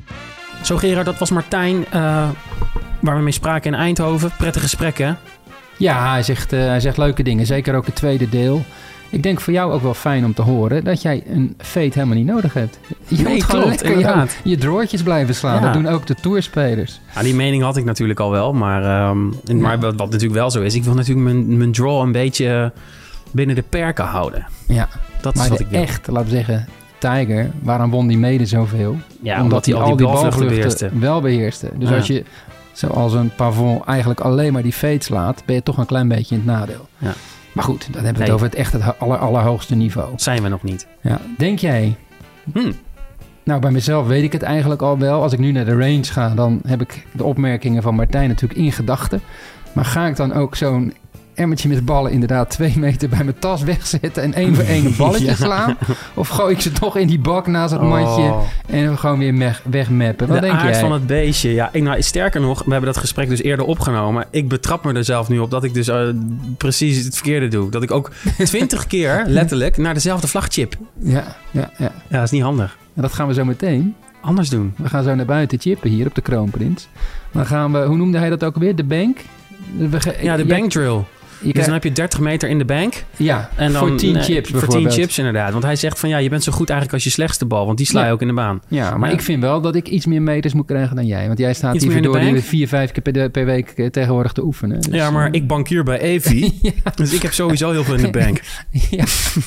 Zo Gerard, dat was Martijn uh, waar we mee spraken in Eindhoven. Prettig gesprek hè? Ja, hij zegt, uh, hij zegt leuke dingen. Zeker ook het tweede deel. Ik denk voor jou ook wel fijn om te horen dat jij een feit helemaal niet nodig hebt. Je Nee, moet gewoon klopt, lekker inderdaad. je, je droortjes blijven slaan. Ja. Dat doen ook de tourspelers. Ja, die mening had ik natuurlijk al wel. Maar, um, maar wat, wat natuurlijk wel zo is, ik wil natuurlijk mijn, mijn draw een beetje binnen de perken houden. Ja, Dat is maar wat de ik wil. echt, laten we zeggen, Tiger, waarom won die mede zoveel? Ja, omdat hij al die balvluchten beheerste. wel beheerste. Dus Ja. als je, zoals een Pavon, eigenlijk alleen maar die fade slaat, ben je toch een klein beetje in het nadeel. Ja. Maar goed, dan hebben we het Nee. over het echt het aller, allerhoogste niveau. Zijn we nog niet. Ja. Denk jij... Hm. Nou, bij mezelf weet ik het eigenlijk al wel. Als ik nu naar de range ga, dan heb ik de opmerkingen van Martijn natuurlijk in gedachten. Maar ga ik dan ook zo'n emmertje met ballen inderdaad twee meter bij mijn tas wegzetten en één voor één een balletje Ja. slaan? Of gooi ik ze toch in die bak naast het mandje Oh. en gewoon weer weg, wegmappen? Wat De denk aard jij? van het beestje. Ja, ik, nou, sterker nog, we hebben dat gesprek dus eerder opgenomen. Ik betrap me er zelf nu op dat ik dus uh, precies het verkeerde doe. Dat ik ook twintig keer letterlijk naar dezelfde vlagchip. Ja, ja, ja. Ja, dat is niet handig. En dat gaan we zo meteen. Anders doen. We gaan zo naar buiten chippen hier op de Kroonprins. Dan gaan we, hoe noemde hij dat ook weer? De bank? We ge- Ja, de jij- bank drill. je Dus krijgt- dan heb je dertig meter in de bank. ja, En dan, voor tien nee, chips Voor bijvoorbeeld. tien chips inderdaad. Want hij zegt van ja, je bent zo goed eigenlijk als je slechtste bal. Want die sla je Ja. ook in de baan. Ja, maar Ja. ik vind wel dat ik iets meer meters moet krijgen dan jij. Want jij staat Iets hier meer in de verdorie bank? vier, vijf keer per, de- per week eh, tegenwoordig te oefenen. Dus, Ja, maar eh, ik bankier bij Evi. ja, Dus ik heb sowieso heel veel in de bank. ja.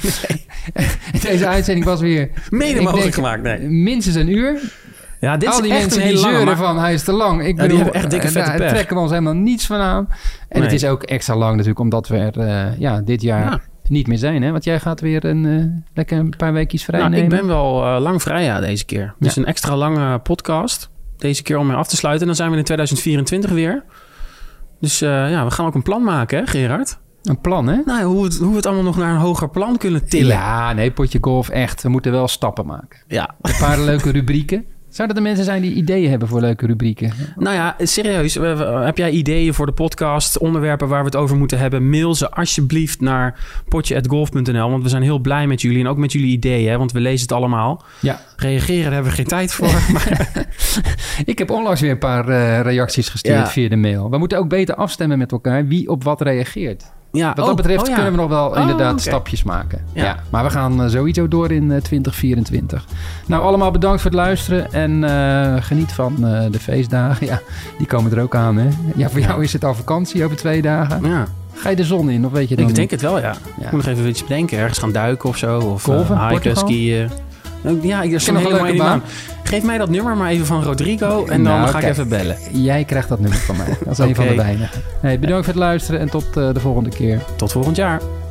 Deze uitzending was weer Mede ik mogelijk denk, gemaakt, nee. minstens een uur. Ja, dit Al is die echt mensen een die hele lange. zeuren Maar van hij is te lang. Ik die bedoel, hebben echt dikke eh, vette daar pech. trekken we ons helemaal niets van aan. En Nee. het is ook extra lang natuurlijk omdat we er eh, ja, dit jaar Ja. niet meer zijn. Hè? Want jij gaat weer een, eh, lekker een paar weekjes vrij nou, ik nemen. ben wel uh, lang vrij ja, deze keer. Dus Ja. een extra lange podcast. Deze keer om mee af te sluiten. En dan zijn we in twintig vierentwintig weer. Dus uh, ja, we gaan ook een plan maken, hè Gerard? Een plan, hè? Nou, hoe we, het, hoe we het allemaal nog naar een hoger plan kunnen tillen. Ja, nee, potje golf, echt. We moeten wel stappen maken. Ja. Een paar leuke rubrieken. Zouden er mensen zijn die ideeën hebben voor leuke rubrieken? Nou ja, serieus. we- we- Heb jij ideeën voor de podcast? Onderwerpen waar we het over moeten hebben? Mail ze alsjeblieft naar potje at golf punt n l. Want we zijn heel blij met jullie. En ook met jullie ideeën. Hè, want we lezen het allemaal. Ja. Reageren, daar hebben we geen tijd voor. Maar Ik heb onlangs weer een paar eh, reacties gestuurd Ja. via de mail. We moeten ook beter afstemmen met elkaar wie op wat reageert. ja, Wat dat oh, betreft oh ja. kunnen we nog wel Oh, inderdaad oké. stapjes maken. Ja. Ja. Maar we gaan eh, sowieso door in eh, twintig vierentwintig. Nou, allemaal bedankt voor het luisteren. En eh, geniet van eh, de feestdagen. Ja, die komen er ook aan, hè? Ja, voor Ja. jou is het al vakantie over twee dagen. Ja, Ga je de zon in, of weet je dan ik denk niet? het wel, ja. Ja. Ik moet nog even iets bedenken. Ergens gaan duiken of zo. Of Golfen, uh, hiken, Portugal? skiën. Ja, ik is Ken een nog hele een mooie leuke naam. Geef mij dat nummer maar even van Rodrigo. En dan Nou, ga ik kijk. even bellen. Jij krijgt dat nummer van mij. Dat is een van de Oké. weinigen. Hey, bedankt voor het luisteren en tot eh, de volgende keer. Tot volgend jaar.